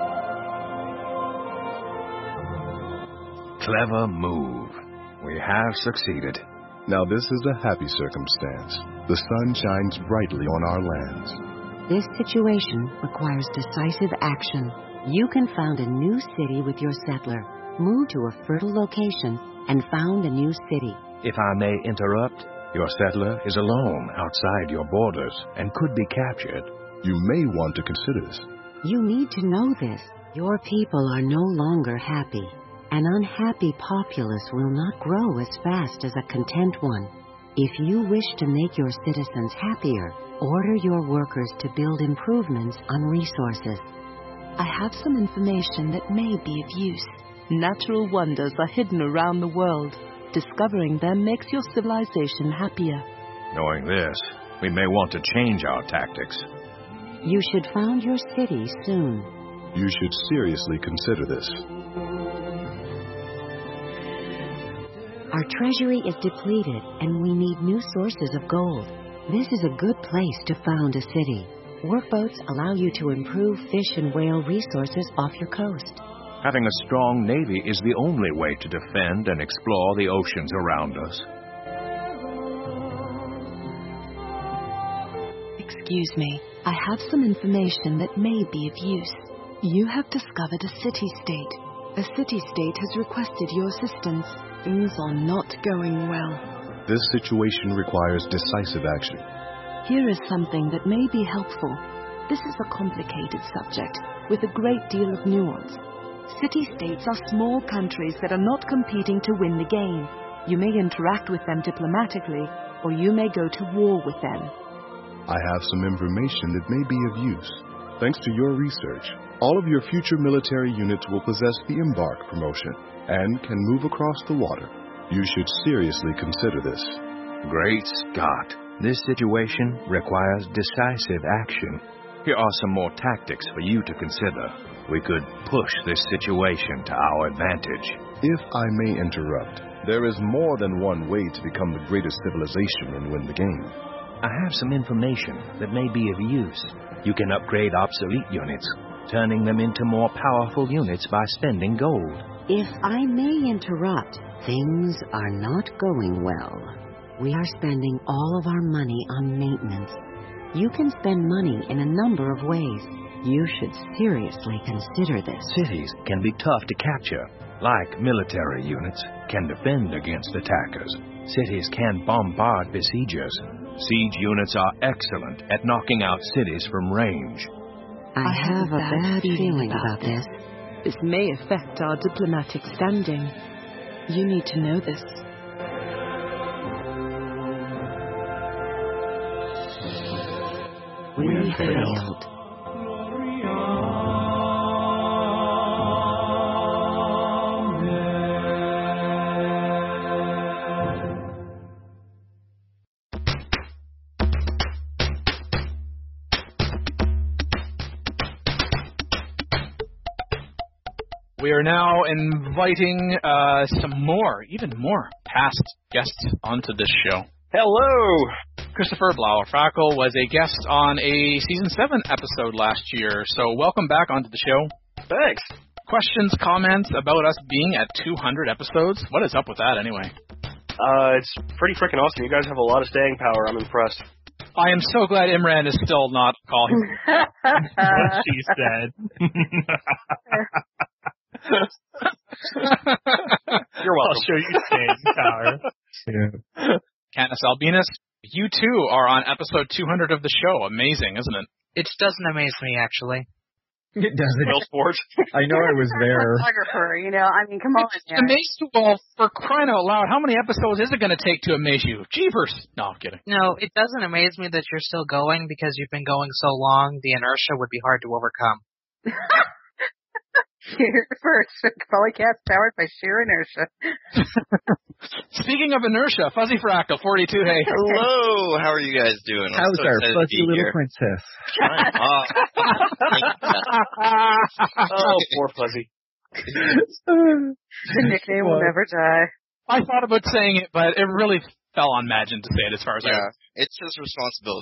Clever move. We have succeeded. Now this is a happy circumstance. The sun shines brightly on our lands. This situation requires decisive action. You can found a new city with your settler, move to a fertile location, and found a new city. If I may interrupt, your settler is alone outside your borders and could be captured. You may want to consider this. You need to know this. Your people are no longer happy. An unhappy populace will not grow as fast as a content one. If you wish to make your citizens happier, order your workers to build improvements on resources. I have some information that may be of use. Natural wonders are hidden around the world. Discovering them makes your civilization happier. Knowing this, we may want to change our tactics. You should found your city soon. You should seriously consider this. Our treasury is depleted, and we need new sources of gold. This is a good place to found a city. Workboats allow you to improve fish and whale resources off your coast. Having a strong navy is the only way to defend and explore the oceans around us. Excuse me, I have some information that may be of use. You have discovered a city-state. A city-state has requested your assistance. Things are not going well. This situation requires decisive action. Here is something that may be helpful. This is a complicated subject with a great deal of nuance. City-states are small countries that are not competing to win the game. You may interact with them diplomatically, or you may go to war with them. I have some information that may be of use. Thanks to your research, all of your future military units will possess the Embark promotion and can move across the water. You should seriously consider this. Great Scott! This situation requires decisive action. Here are some more tactics for you to consider. We could push this situation to our advantage. If I may interrupt, there is more than one way to become the greatest civilization and win the game. I have some information that may be of use. You can upgrade obsolete units, turning them into more powerful units by spending gold. If I may interrupt, things are not going well. We are spending all of our money on maintenance. You can spend money in a number of ways. You should seriously consider this. Cities can be tough to capture. Like military units can defend against attackers. Cities can bombard besiegers. Siege units are excellent at knocking out cities from range. I, I have, have a bad, bad feeling about, about this. This may affect our diplomatic standing. You need to know this. We, we failed. failed. We are now inviting uh, some more, even more, past guests onto this show. Hello! Christopher Blauer-Frackel was a guest on a Season seven episode last year, so welcome back onto the show. Thanks. Questions, comments about us being at two hundred episodes? What is up with that, anyway? Uh, it's pretty freaking awesome. You guys have a lot of staying power. I'm impressed. I am so glad Imran is still not calling. What she said. You're welcome. I'll show you staying power. Yeah. Katniss Albinus, you too are on episode two hundred of the show. Amazing, isn't it? It doesn't amaze me, actually. It doesn't. Real sport. I know I was there. Photographer, you know, I mean, come on. It's amaze you all, for crying out loud. How many episodes is it going to take to amaze you? Jeepers. No, I'm kidding. No, it doesn't amaze me that you're still going because you've been going so long, the inertia would be hard to overcome. Here first, Polycast powered by sheer inertia. Speaking of inertia, Fuzzy Fractal, forty-two, hey. Hello, how are you guys doing? I'm How's so our excited fuzzy to be little here. princess? Oh, poor Fuzzy. The nickname will never die. I thought about saying it, but it really fell on Magin to say it as far as yeah, I it's his responsibility.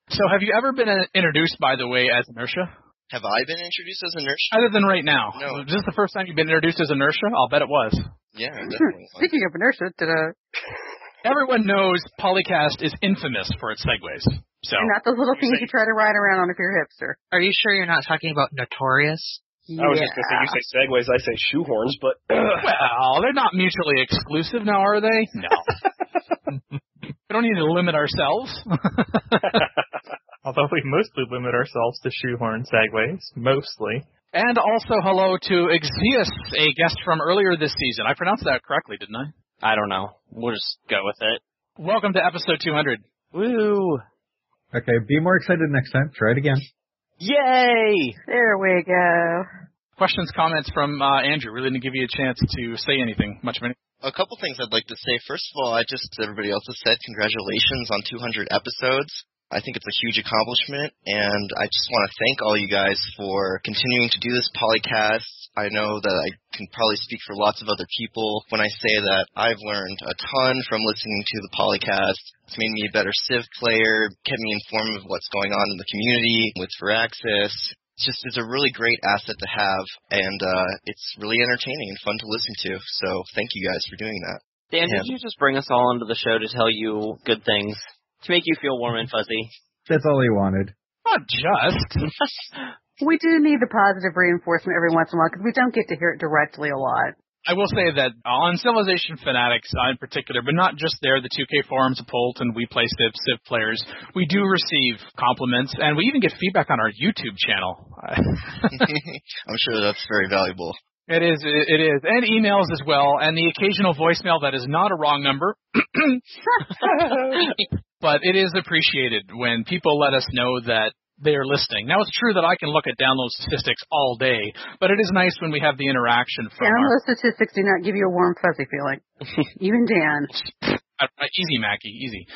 So have you ever been uh, introduced, by the way, as Inertia? Have I been introduced as Inertia? Other than right now. No. Is this the first time you've been introduced as Inertia? I'll bet it was. Yeah, definitely. Speaking of Inertia, ta-da. Everyone knows Polycast is infamous for its segues. So. And not those little things you try to ride around on if you're a hipster. Are you sure you're not talking about Notorious? Yeah. I was just going to say, you say segues, I say shoehorns, but... Well, they're not mutually exclusive now, are they? No. We don't need to limit ourselves. Although we mostly limit ourselves to shoehorn segues, mostly. And also hello to Exius, a guest from earlier this season. I pronounced that correctly, didn't I? I don't know. We'll just go with it. Welcome to episode two hundred. Woo! Okay, be more excited next time. Try it again. Yay! There we go. Questions, comments from uh, Andrew. Really didn't give you a chance to say anything, much of anything. A couple things I'd like to say. First of all, I just, everybody else has said, congratulations on two hundred episodes. I think it's a huge accomplishment, and I just want to thank all you guys for continuing to do this Polycast. I know that I can probably speak for lots of other people when I say that I've learned a ton from listening to the Polycast. It's made me a better Civ player, kept me informed of what's going on in the community with Firaxis. It's just it's a really great asset to have, and uh, it's really entertaining and fun to listen to. So thank you guys for doing that. Dan, yeah. Did you just bring us all into the show to tell you good things? To make you feel warm and fuzzy. That's all he wanted. Not just. We do need the positive reinforcement every once in a while because we don't get to hear it directly a lot. I will say that on Civilization Fanatics in particular, but not just there, the two K forums, Polt, and We Play Civ, Civ players, we do receive compliments, and we even get feedback on our YouTube channel. I'm sure that's very valuable. It is, it is, and emails as well, and the occasional voicemail that is not a wrong number. But it is appreciated when people let us know that they are listening. Now, it's true that I can look at download statistics all day, but it is nice when we have the interaction from Download our... statistics do not give you a warm, fuzzy feeling. Even Dan. Uh, easy, Mackie, easy.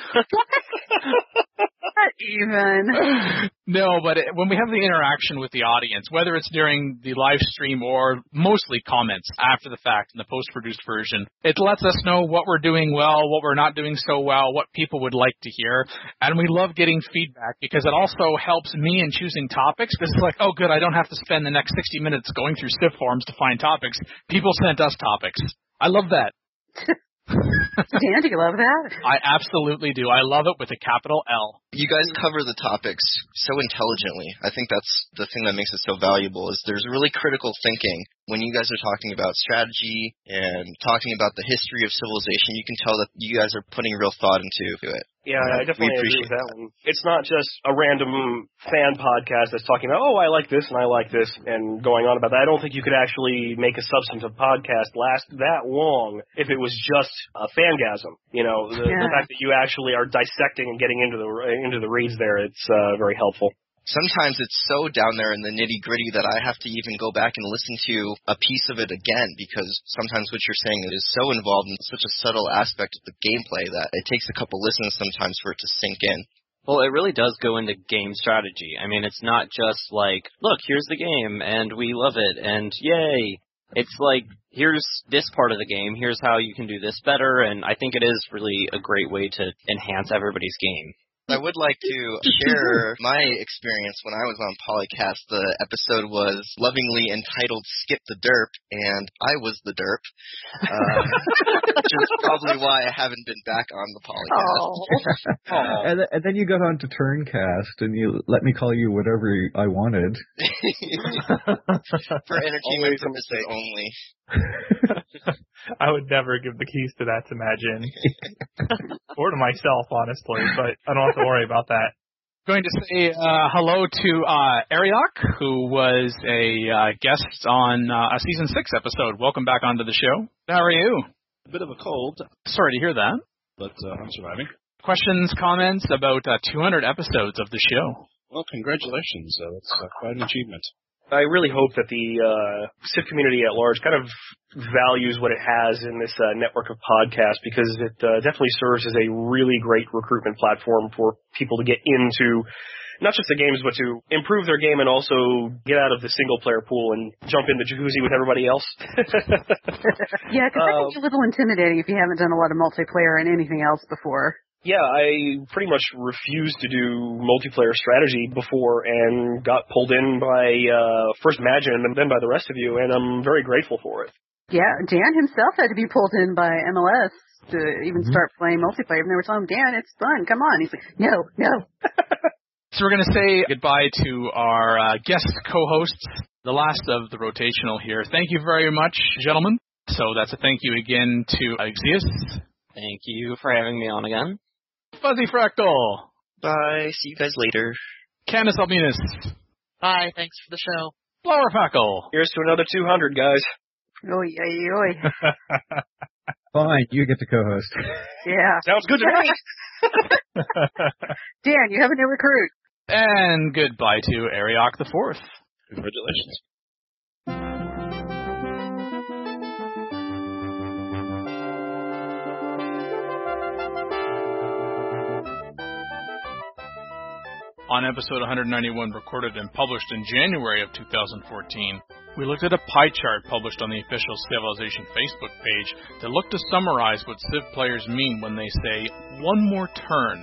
Not even. No, but it, when we have the interaction with the audience, whether it's during the live stream or mostly comments after the fact in the post-produced version, it lets us know what we're doing well, what we're not doing so well, what people would like to hear. And we love getting feedback because it also helps me in choosing topics. Because it's like, oh, good, I don't have to spend the next sixty minutes going through Civ forums to find topics. People sent us topics. I love that. Dan, do you love that? I absolutely do. I love it with a capital L. You guys cover the topics so intelligently. I think that's the thing that makes it so valuable is there's really critical thinking. When you guys are talking about strategy and talking about the history of civilization, you can tell that you guys are putting real thought into it. Yeah, I definitely agree with that one. It's not just a random fan podcast that's talking about, oh, I like this and I like this and going on about that. I don't think you could actually make a substantive podcast last that long if it was just a fangasm. You know, the, yeah. the fact that you actually are dissecting and getting into the into the reads there, it's uh, very helpful. Sometimes it's so down there in the nitty-gritty that I have to even go back and listen to a piece of it again because sometimes what you're saying is so involved in such a subtle aspect of the gameplay that it takes a couple listens sometimes for it to sink in. Well, it really does go into game strategy. I mean, it's not just like, look, here's the game, and we love it, and yay. It's like, here's this part of the game, here's how you can do this better, and I think it is really a great way to enhance everybody's game. I would like to share my experience when I was on Polycast. The episode was lovingly entitled Skip the Derp, and I was the derp, uh, which is probably why I haven't been back on the Polycast. Oh. Oh. And, th- and then you got on to Turncast, and you let me call you whatever I wanted. For entertainment purposes only. I would never give the keys to that to Majin. Or to myself, honestly, but I don't have to worry about that. Going to say uh, hello to uh, Ariok, who was a uh, guest on uh, a season six episode. Welcome back onto the show. How are you? A bit of a cold. Sorry to hear that. But uh, I'm surviving. Questions, comments about uh, two hundred episodes of the show? Well, congratulations. Uh, that's uh, quite an achievement. I really hope that the uh, Civ community at large kind of values what it has in this uh, network of podcasts because it uh, definitely serves as a really great recruitment platform for people to get into not just the games, but to improve their game and also get out of the single-player pool and jump in the jacuzzi with everybody else. Yeah, because that can be a little intimidating if you haven't done a lot of multiplayer and anything else before. Yeah, I pretty much refused to do multiplayer strategy before and got pulled in by uh, first Imagine and then by the rest of you, and I'm very grateful for it. Yeah, Dan himself had to be pulled in by M L S to even Mm-hmm. start playing multiplayer. And they were telling him, Dan, it's fun, come on. He's like, no, no. So we're going to say goodbye to our uh, guest co-hosts, the last of the rotational here. Thank you very much, gentlemen. So that's a thank you again to Axius. Thank you for having me on again. Fuzzy Fractal. Bye. See you guys later. Candace Albinus. Bye. Thanks for the show. Flower Packle. Here's to another two hundred, guys. Oi, oi, oi. Fine, you get to co-host. Yeah. Sounds good to me. Dan, you have a new recruit. And goodbye to Ariok the Fourth. Congratulations. On episode one ninety-one, recorded and published in January of two thousand fourteen, we looked at a pie chart published on the official Civilization Facebook page that looked to summarize what Civ players mean when they say, one more turn.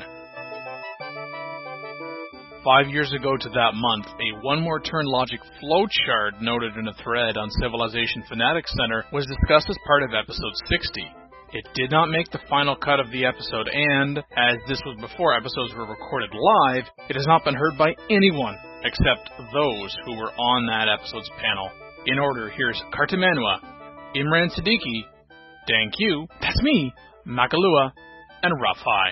Five years ago to that month, a one more turn logic flowchart noted in a thread on Civilization Fanatics Center was discussed as part of episode sixty. It did not make the final cut of the episode, and, as this was before episodes were recorded live, it has not been heard by anyone except those who were on that episode's panel. In order, here's Kartamanua, Imran Siddiqui, Dan Q, that's me, Makalua, and Rafai.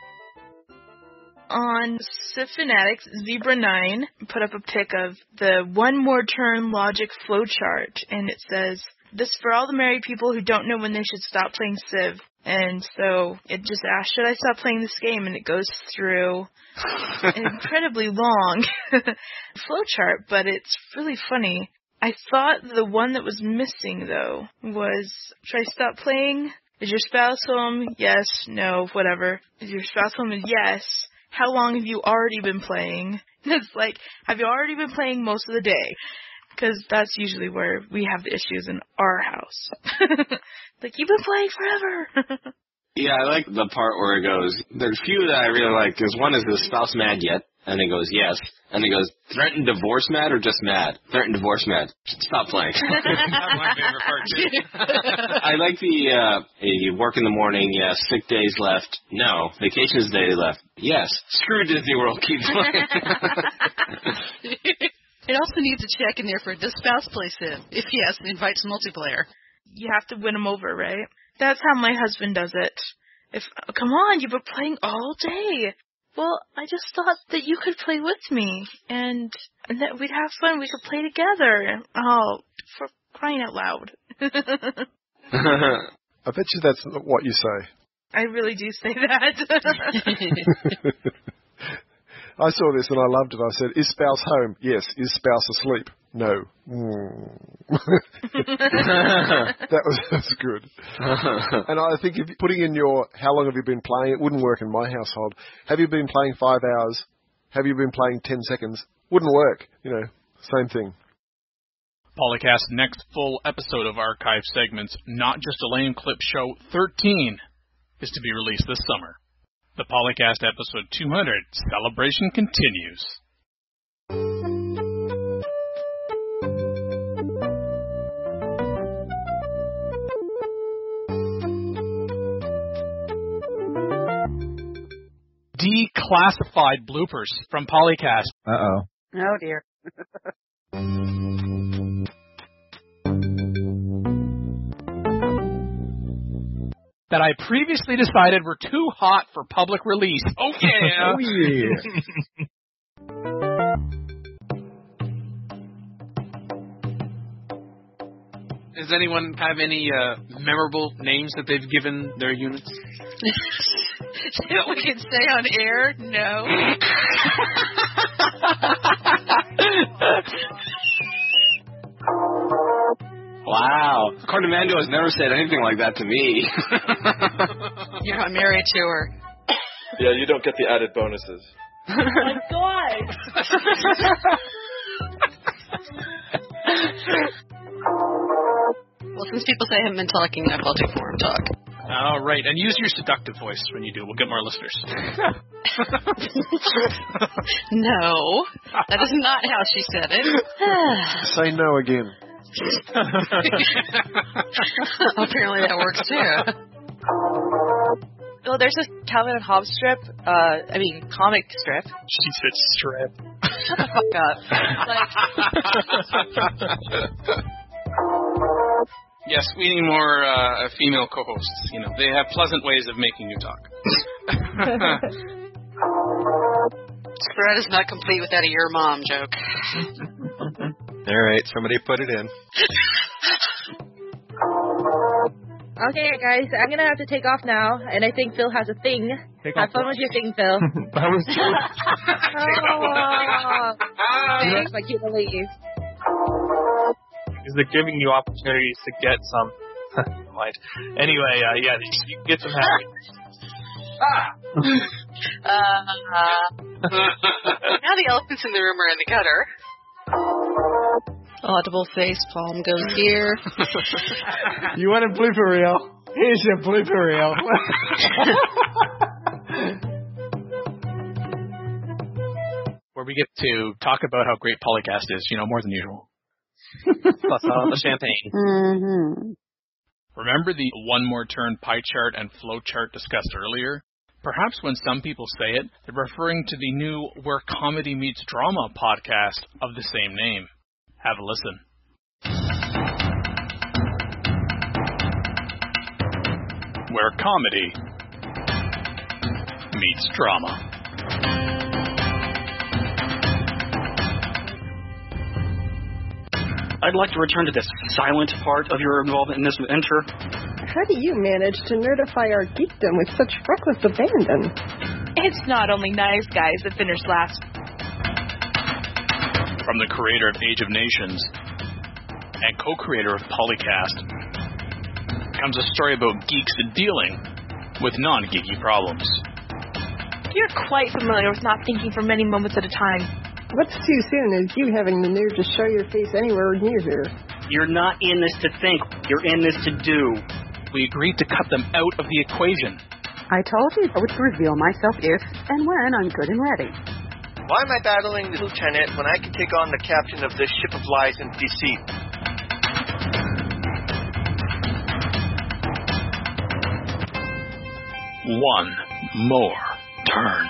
On Civ Fanatics, Zebra nine put up a pic of the one more turn logic flowchart, and it says, this for all the married people who don't know when they should stop playing Civ. And so it just asks, should I stop playing this game? And it goes through an incredibly long flowchart, but it's really funny. I thought the one that was missing, though, was, should I stop playing? Is your spouse home? Yes, no, whatever. Is your spouse home? Yes. How long have you already been playing? It's like, have you already been playing most of the day? Because that's usually where we have the issues in our house. Like, you've been playing forever. Yeah, I like the part where it goes, there's a few that I really like, because one is, the spouse mad yet? And it goes, yes. And it goes, threatened divorce mad or just mad? Threatened divorce mad. Stop playing. That's my favorite part, too. I like the, uh, you work in the morning, yes. Sick days left. No. Vacations day left. Yes. Screw Disney World, keep playing. It also needs a check in there for does spouse play Civ? If yes, it invites multiplayer. You have to win them over, right? That's how my husband does it. If oh, come on, you've been playing all day. Well, I just thought that you could play with me, and, and that we'd have fun. We could play together. Oh, for crying out loud. I bet you that's not what you say. I really do say that. I saw this and I loved it. I said, is spouse home? Yes. Is spouse asleep? No. Mm. that, was, that was good. And I think if putting in your, how long have you been playing, it wouldn't work in my household. Have you been playing five hours? Have you been playing ten seconds? Wouldn't work. You know, same thing. Polycast's next full episode of archive segments, Not Just a Lame Clip Show thirteen, is to be released this summer. The Polycast episode two hundred celebration continues. Declassified bloopers from Polycast. Uh-oh. Oh, dear. That I previously decided were too hot for public release. Oh, yeah. Oh, yeah. Does anyone have any uh, memorable names that they've given their units? That we can say on air? No. Wow. Cardamando has never said anything like that to me. You're not married to her. Yeah, you don't get the added bonuses. Oh my God. Well, since people say I haven't been talking, I've all do forum talk. All right, and use your seductive voice when you do. We'll get more listeners. No, that is not how she said it. Say no again. Apparently that works too. Oh, there's this Calvin and Hobbes strip. Uh, I mean, comic strip. She said strip. Shut the fuck up. Like, yes, we need more uh, female co-hosts. You know, they have pleasant ways of making you talk. Spread is not complete without a your mom joke. All right, somebody put it in. okay, guys, I'm gonna have to take off now, and I think Phil has a thing. Take have off fun what? with your thing, Phil. That was true. oh, thanks, I can't believe. Is they're giving you opportunities to get some. Mind. Anyway, uh, yeah, you, you can get some happiness. Ah. uh, now the elephants in the room are in the gutter. Audible face palm goes here. You want a blooper reel? Here's your blooper reel. Where we get to talk about how great Polycast is, you know, more than usual. Plus all the champagne. Mm-hmm. Remember the one more turn pie chart and flow chart discussed earlier? Perhaps when some people say it, they're referring to the new Where Comedy Meets Drama podcast of the same name. Have a listen. Where comedy meets drama. I'd like to return to this silent part of your involvement in this venture. How do you manage to nerdify our geekdom with such reckless abandon? It's not only nice guys that finish last. From the creator of Age of Nations and co-creator of Polycast comes a story about geeks dealing with non-geeky problems. You're quite familiar with not thinking for many moments at a time. What's too soon is you having the nerve to show your face anywhere near here. You're not in this to think. You're in this to do. We agreed to cut them out of the equation. I told you I would reveal myself if and when I'm good and ready. Why am I battling the lieutenant when I can take on the captain of this ship of lies and deceit? One more turn.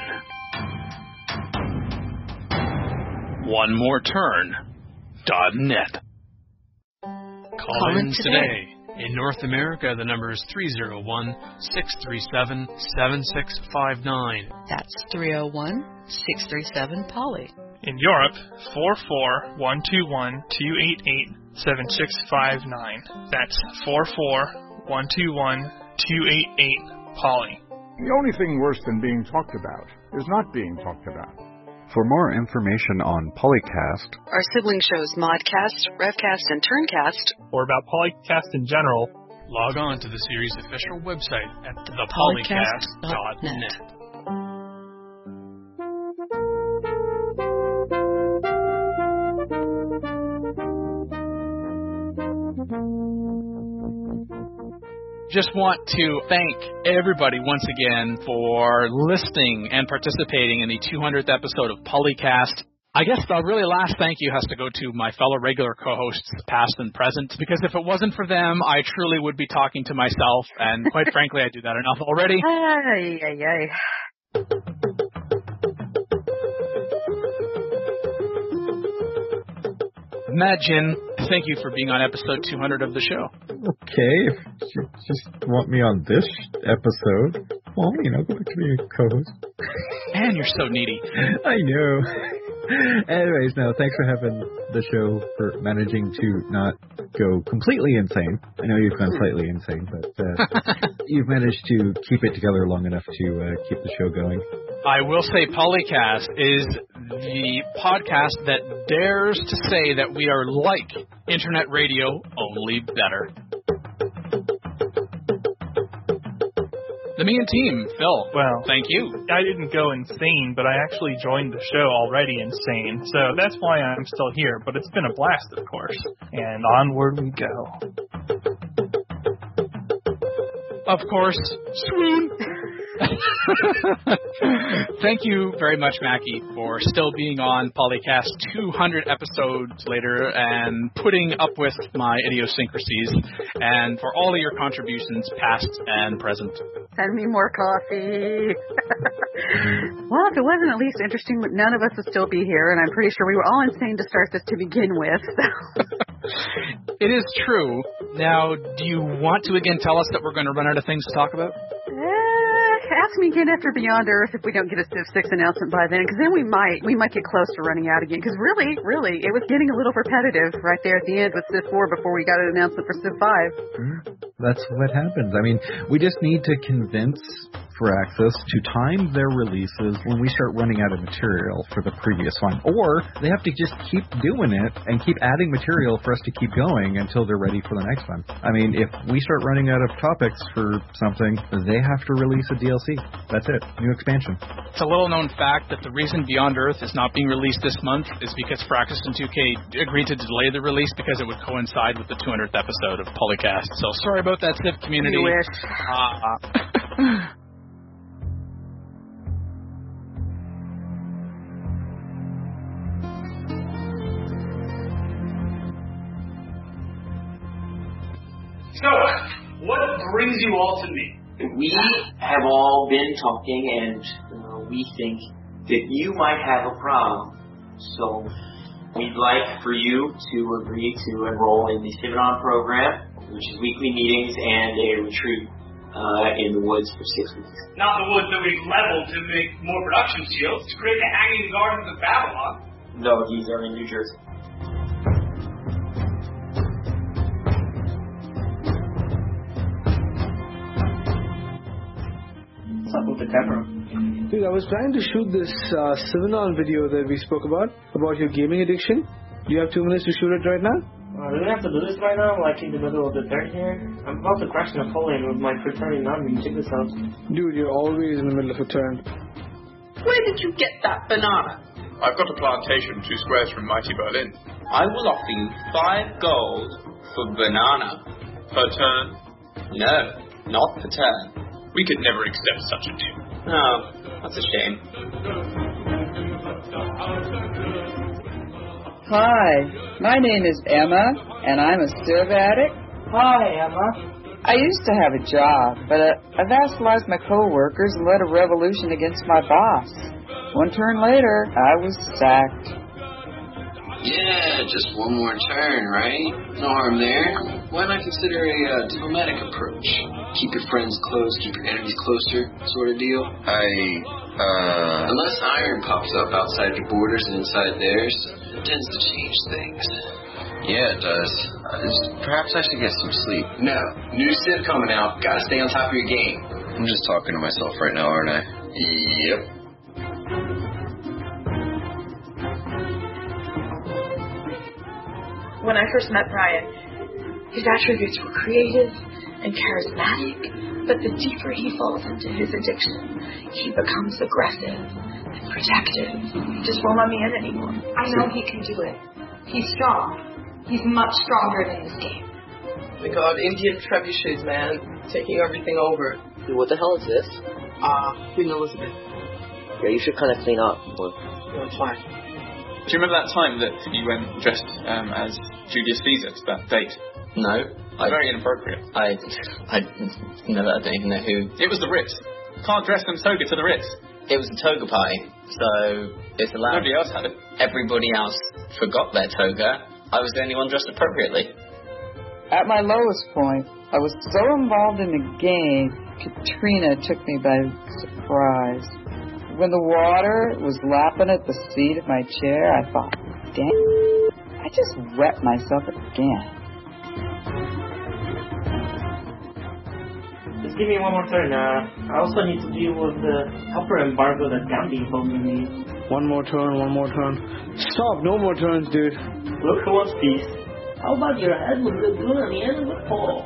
One more turn. Dot net. Call in today. In North America, the number is three oh one, six three seven, seven six five nine. That's three oh one, six three seven, Polly. In Europe, four four, one two one, two eight eight, seven six five nine. That's four four, one two one, two eight eight, Polly. The only thing worse than being talked about is not being talked about. For more information on Polycast, our sibling shows Modcast, Revcast, and Turncast, or about Polycast in general, log on to the series' official website at the polycast dot net. Just want to thank everybody once again for listening and participating in the two hundredth episode of Polycast. I guess the really last thank you has to go to my fellow regular co-hosts, past and present, because if it wasn't for them, I truly would be talking to myself, and quite frankly, I do that enough already. Ay, ay, ay. Imagine, thank you for being on episode two hundred of the show. Okay, if you just want me on this episode, well, you know, go back to being a co-host. Man, you're so needy. I know. Anyways, no, thanks for having the show, for managing to not go completely insane. I know you've gone slightly insane, but uh, you've managed to keep it together long enough to uh, keep the show going. I will say Polycast is the podcast that dares to say that we are like internet radio, only better. The Me and Team, Phil. Well, thank you. I didn't go insane, but I actually joined the show already insane, so that's why I'm still here. But it's been a blast, of course. And onward we go. of course, swoon. Thank you very much, Mackie, for still being on Polycast two hundred episodes later and putting up with my idiosyncrasies, and for all of your contributions, past and present. Send me more coffee. Well, if it wasn't at least interesting, none of us would still be here, and I'm pretty sure we were all insane to start this to begin with. It is true. Now, do you want to again tell us that we're going to run out of things to talk about? Ask me again after Beyond Earth if we don't get a Civ six announcement by then, because then we might we might get close to running out again. Because really, really, it was getting a little repetitive right there at the end with Civ four before we got an announcement for Civ five. That's what happens. I mean, we just need to convince Firaxis to time their releases when we start running out of material for the previous one. Or they have to just keep doing it and keep adding material for us to keep going until they're ready for the next one. I mean, if we start running out of topics for something, they have to release a D L C. That's it. New expansion. It's a little known fact that the reason Beyond Earth is not being released this month is because Firaxis and two K agreed to delay the release because it would coincide with the two hundredth episode of Polycast. So sorry about that, Civ community. You wish. Uh, So, what brings you all to me? We have all been talking, and uh, we think that you might have a problem. So, we'd like for you to agree to enroll in the Civanon program, which is weekly meetings and a retreat uh, in the woods for six weeks. Not the woods that we've leveled to make more production shields, to create the Hanging Gardens of Babylon. No, these are in New Jersey. What's up with the camera? Dude, I was trying to shoot this uh, Civanon video that we spoke about, about your gaming addiction. Do you have two minutes to shoot it right now? Uh, do we have to do this right now, like in the middle of the turn here? I'm about to crash Napoleon with my Fraternity army. Check this out. Dude, you're always in the middle of a turn. Where did you get that banana? I've got a plantation two squares from mighty Berlin. I will offer you five gold for banana. Per turn? No, not per turn. We could never accept such a deal. Oh, that's a shame. Hi, my name is Emma, and I'm a Civ addict. Hi, Emma. I used to have a job, but uh, I vassalized my coworkers and led a revolution against my boss. One turn later, I was sacked. Yeah, just one more turn, right? No harm there. Why not consider a uh, diplomatic approach? Keep your friends close, keep your enemies closer, sort of deal. I, uh... Unless iron pops up outside your borders and inside theirs, it tends to change things. Yeah, it does. Uh, perhaps I should get some sleep. No. New Civ coming out. Gotta stay on top of your game. I'm just talking to myself right now, aren't I? Yep. When I first met Brian, his attributes were creative and charismatic, but the deeper he falls into his addiction, he becomes aggressive and protective. He just won't let me in anymore. I know he can do it. He's strong. He's much stronger in this game. We got Indian trebuchets, man, taking everything over. Dude, what the hell is this? Ah, uh, Queen Elizabeth. Yeah, you should kind of clean up. But... Yeah, I'm fine. Do you remember that time that you went dressed um, as Julius Caesar to that date? No. I, very inappropriate. I, I never, I don't even know who. It was the Ritz. Can't dress in toga to the Ritz. It was a toga party, so it's allowed. Nobody else had it. Everybody else forgot their toga. I was the only one dressed appropriately. At my lowest point, I was so involved in the game, Katrina took me by surprise. When the water was lapping at the seat of my chair, I thought, damn, I just wet myself again. Just give me one more turn. Uh, I also need to deal with the copper embargo that Gandhi holding me. One more turn, one more turn. Stop, no more turns, dude. Look who wants peace. How about your head with the good on the end of the pole?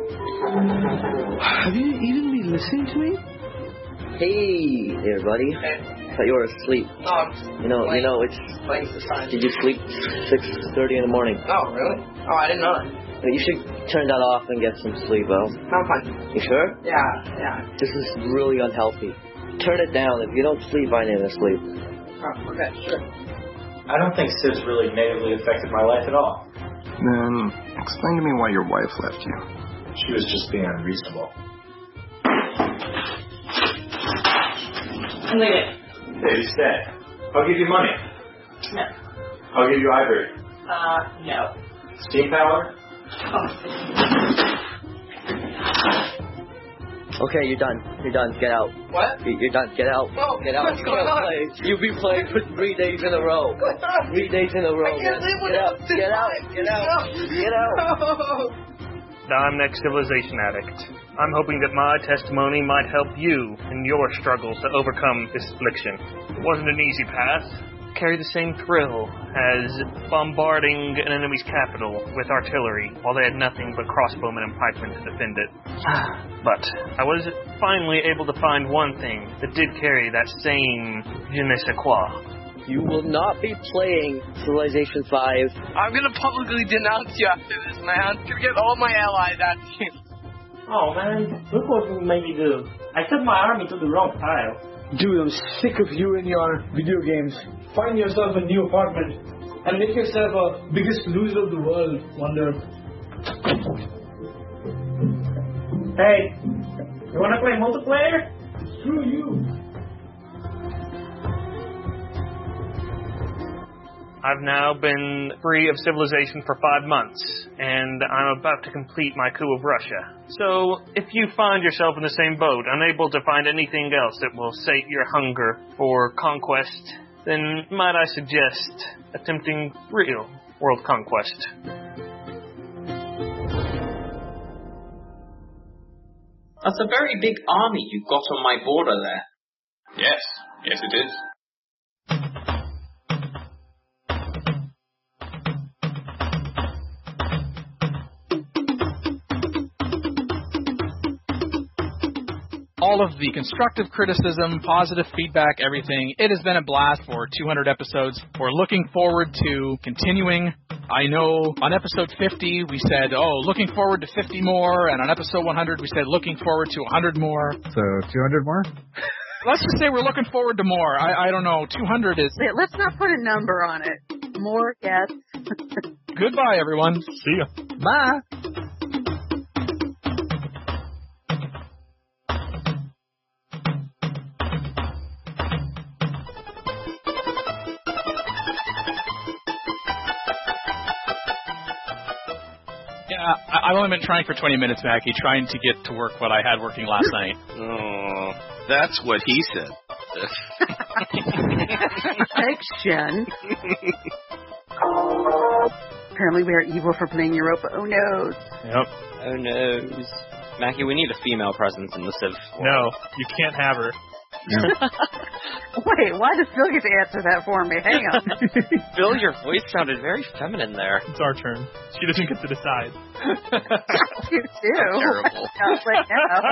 Have you even been listening to me? Hey there, buddy. Hey. I thought you were asleep. Oh, you know, playing, you know, it's. Playing society. Did you sleep six thirty in the morning? Oh, really? Oh, I didn't know that. You should turn that off and get some sleep, Al. I'm fine. You sure? Yeah, yeah. This is really unhealthy. Turn it down. If you don't sleep, I need to sleep. Oh, okay, sure. I don't think Civ's really negatively affected my life at all. Then explain to me why your wife left you. She was just being unreasonable. I'm leaving. Baby, stay. I'll give you money. No. I'll give you ivory. Uh, no. Steam power? Okay, you're done. You're done. Get out. What? You're done. Get out. Oh, Get out. what's going on? Play. You've been playing for three days in a row. Three days in a row. I can't man. live with Get out. it. Get out. Get out. Get out. Now I'm next civilization addict. I'm hoping that my testimony might help you in your struggles to overcome this affliction. It wasn't an easy path. Carry the same thrill as bombarding an enemy's capital with artillery while they had nothing but crossbowmen and pikemen to defend it. But I was finally able to find one thing that did carry that same je ne sais quoi. You will not be playing Civilization five. I'm gonna publicly denounce you after this, man. Gonna get all my allies at you. Oh, man. Look what you made me do. I took my army to the wrong tile. Dude, I'm sick of you and your video games. Find yourself a new apartment and make yourself a biggest loser of the world, Wonder. Hey, you wanna play multiplayer? Screw you. I've now been free of civilization for five months, and I'm about to complete my coup of Russia. So, if you find yourself in the same boat, unable to find anything else that will sate your hunger for conquest, then might I suggest attempting real world conquest. That's a very big army you've got on my border there. Yes, yes it is. All of the constructive criticism, positive feedback, everything. It has been a blast for two hundred episodes. We're looking forward to continuing. I know on episode fifty, we said, oh, looking forward to fifty more. And on episode one hundred, we said, looking forward to one hundred more. So two hundred more? Let's just say we're looking forward to more. I, I don't know. two hundred is... Let's not put a number on it. More, yes. Goodbye, everyone. See ya. Bye. Yeah, I've only been trying for twenty minutes, Mackie, trying to get to work what I had working last night. Oh, that's what he said. Thanks, Jen. Apparently we are evil for playing Europa. Oh, no. Yep. Oh, no. Mackie, we need a female presence in the Civ. No, you can't have her. Wait, why does Phil get to answer that for me? Hang on. Phil, your voice sounded very feminine there. It's our turn. She doesn't get to decide. You too. Terrible. Like,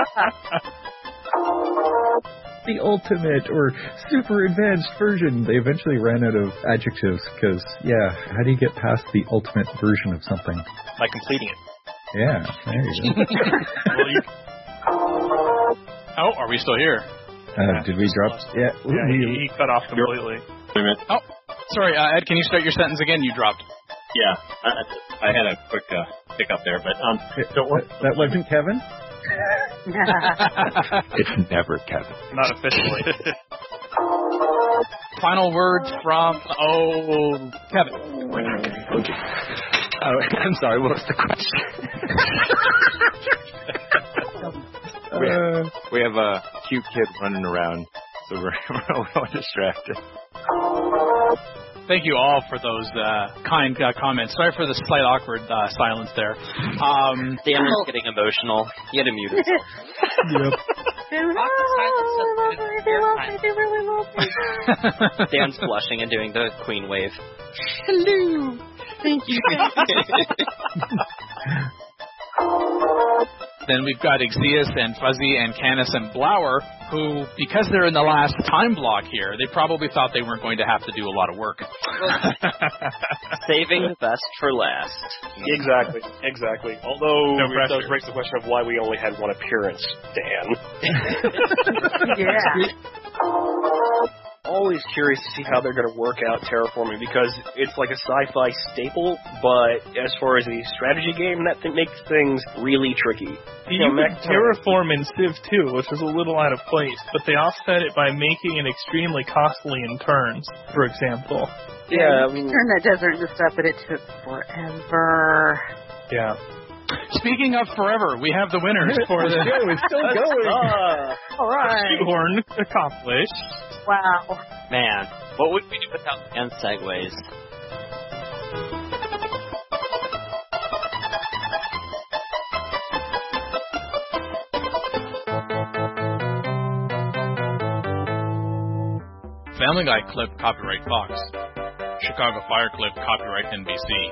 no. The ultimate or super advanced version. They eventually ran out of adjectives because, yeah, how do you get past the ultimate version of something? By completing it. Yeah, there you go. Well, you... Oh, are we still here? Uh, did we drop? Yeah, yeah he, he cut off completely. Wait a minute. Oh, sorry, uh, Ed, can you start your sentence again? You dropped. Yeah, I, I had a quick uh, hiccup there, but um, don't worry. That wasn't Kevin? It's never Kevin. Not officially. Final words from, oh, Kevin. Okay. Oh, I'm sorry, what was the question? we, have, uh, we have a cute kid running around, so we're, we're a little distracted. Thank you all for those uh, kind uh, comments. Sorry for the slight awkward uh, silence there. Um, Dan was getting emotional. He had to mute himself. Yep. Dan's blushing and doing the queen wave. Hello. Thank you. then we've got Ixias and Fuzzy and Canis and Blower, who, because they're in the last time block here, they probably thought they weren't going to have to do a lot of work. Saving the best for last. Exactly, exactly. Although No it does pressure. raise the question of why we only had one appearance, Dan. Yeah. Always curious to see how they're going to work out terraforming, because it's like a sci-fi staple, but as far as a strategy game, that th- makes things really tricky. You know, could Mac- terraform in Civ two, which was a little out of place, but they offset it by making it extremely costly in turns, for example. Yeah, I You mean, turn that desert into stuff, but it took forever. Yeah. Speaking of forever, we have the winners for the show is still going. uh, All right. Shoehorn accomplished. Wow. Man, what would we do without and segues? Family Guy clip, copyright Fox. Chicago Fire clip, copyright N B C.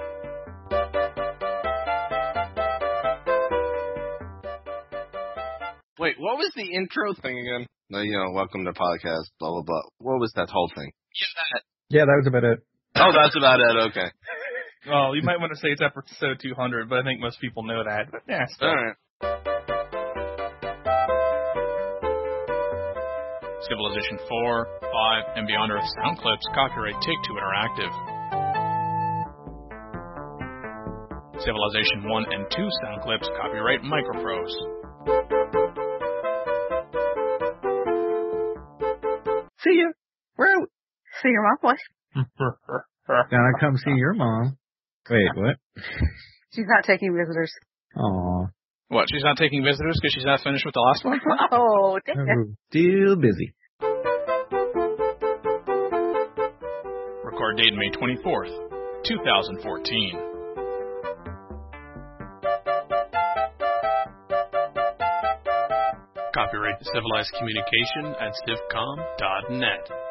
Wait, what was the intro thing again? No, you know, welcome to podcast, blah, blah, blah. What was that whole thing? Yeah, that was about it. Oh, that's about it, okay. Well, you might want to say it's episode two hundred, but I think most people know that. But yeah, still. All right. Civilization four, five, and Beyond Earth sound clips, copyright Take-Two Interactive. Civilization one and two sound clips, copyright Microprose. See ya. We're out. See your mom, what? Gonna come see your mom. Wait, what? She's not taking visitors. Aw. What, she's not taking visitors because she's not finished with the last one? Oh, dang it. Oh, still busy. Record date May twenty-fourth, twenty fourteen. Copyright Civilized Communication at civcom dot net.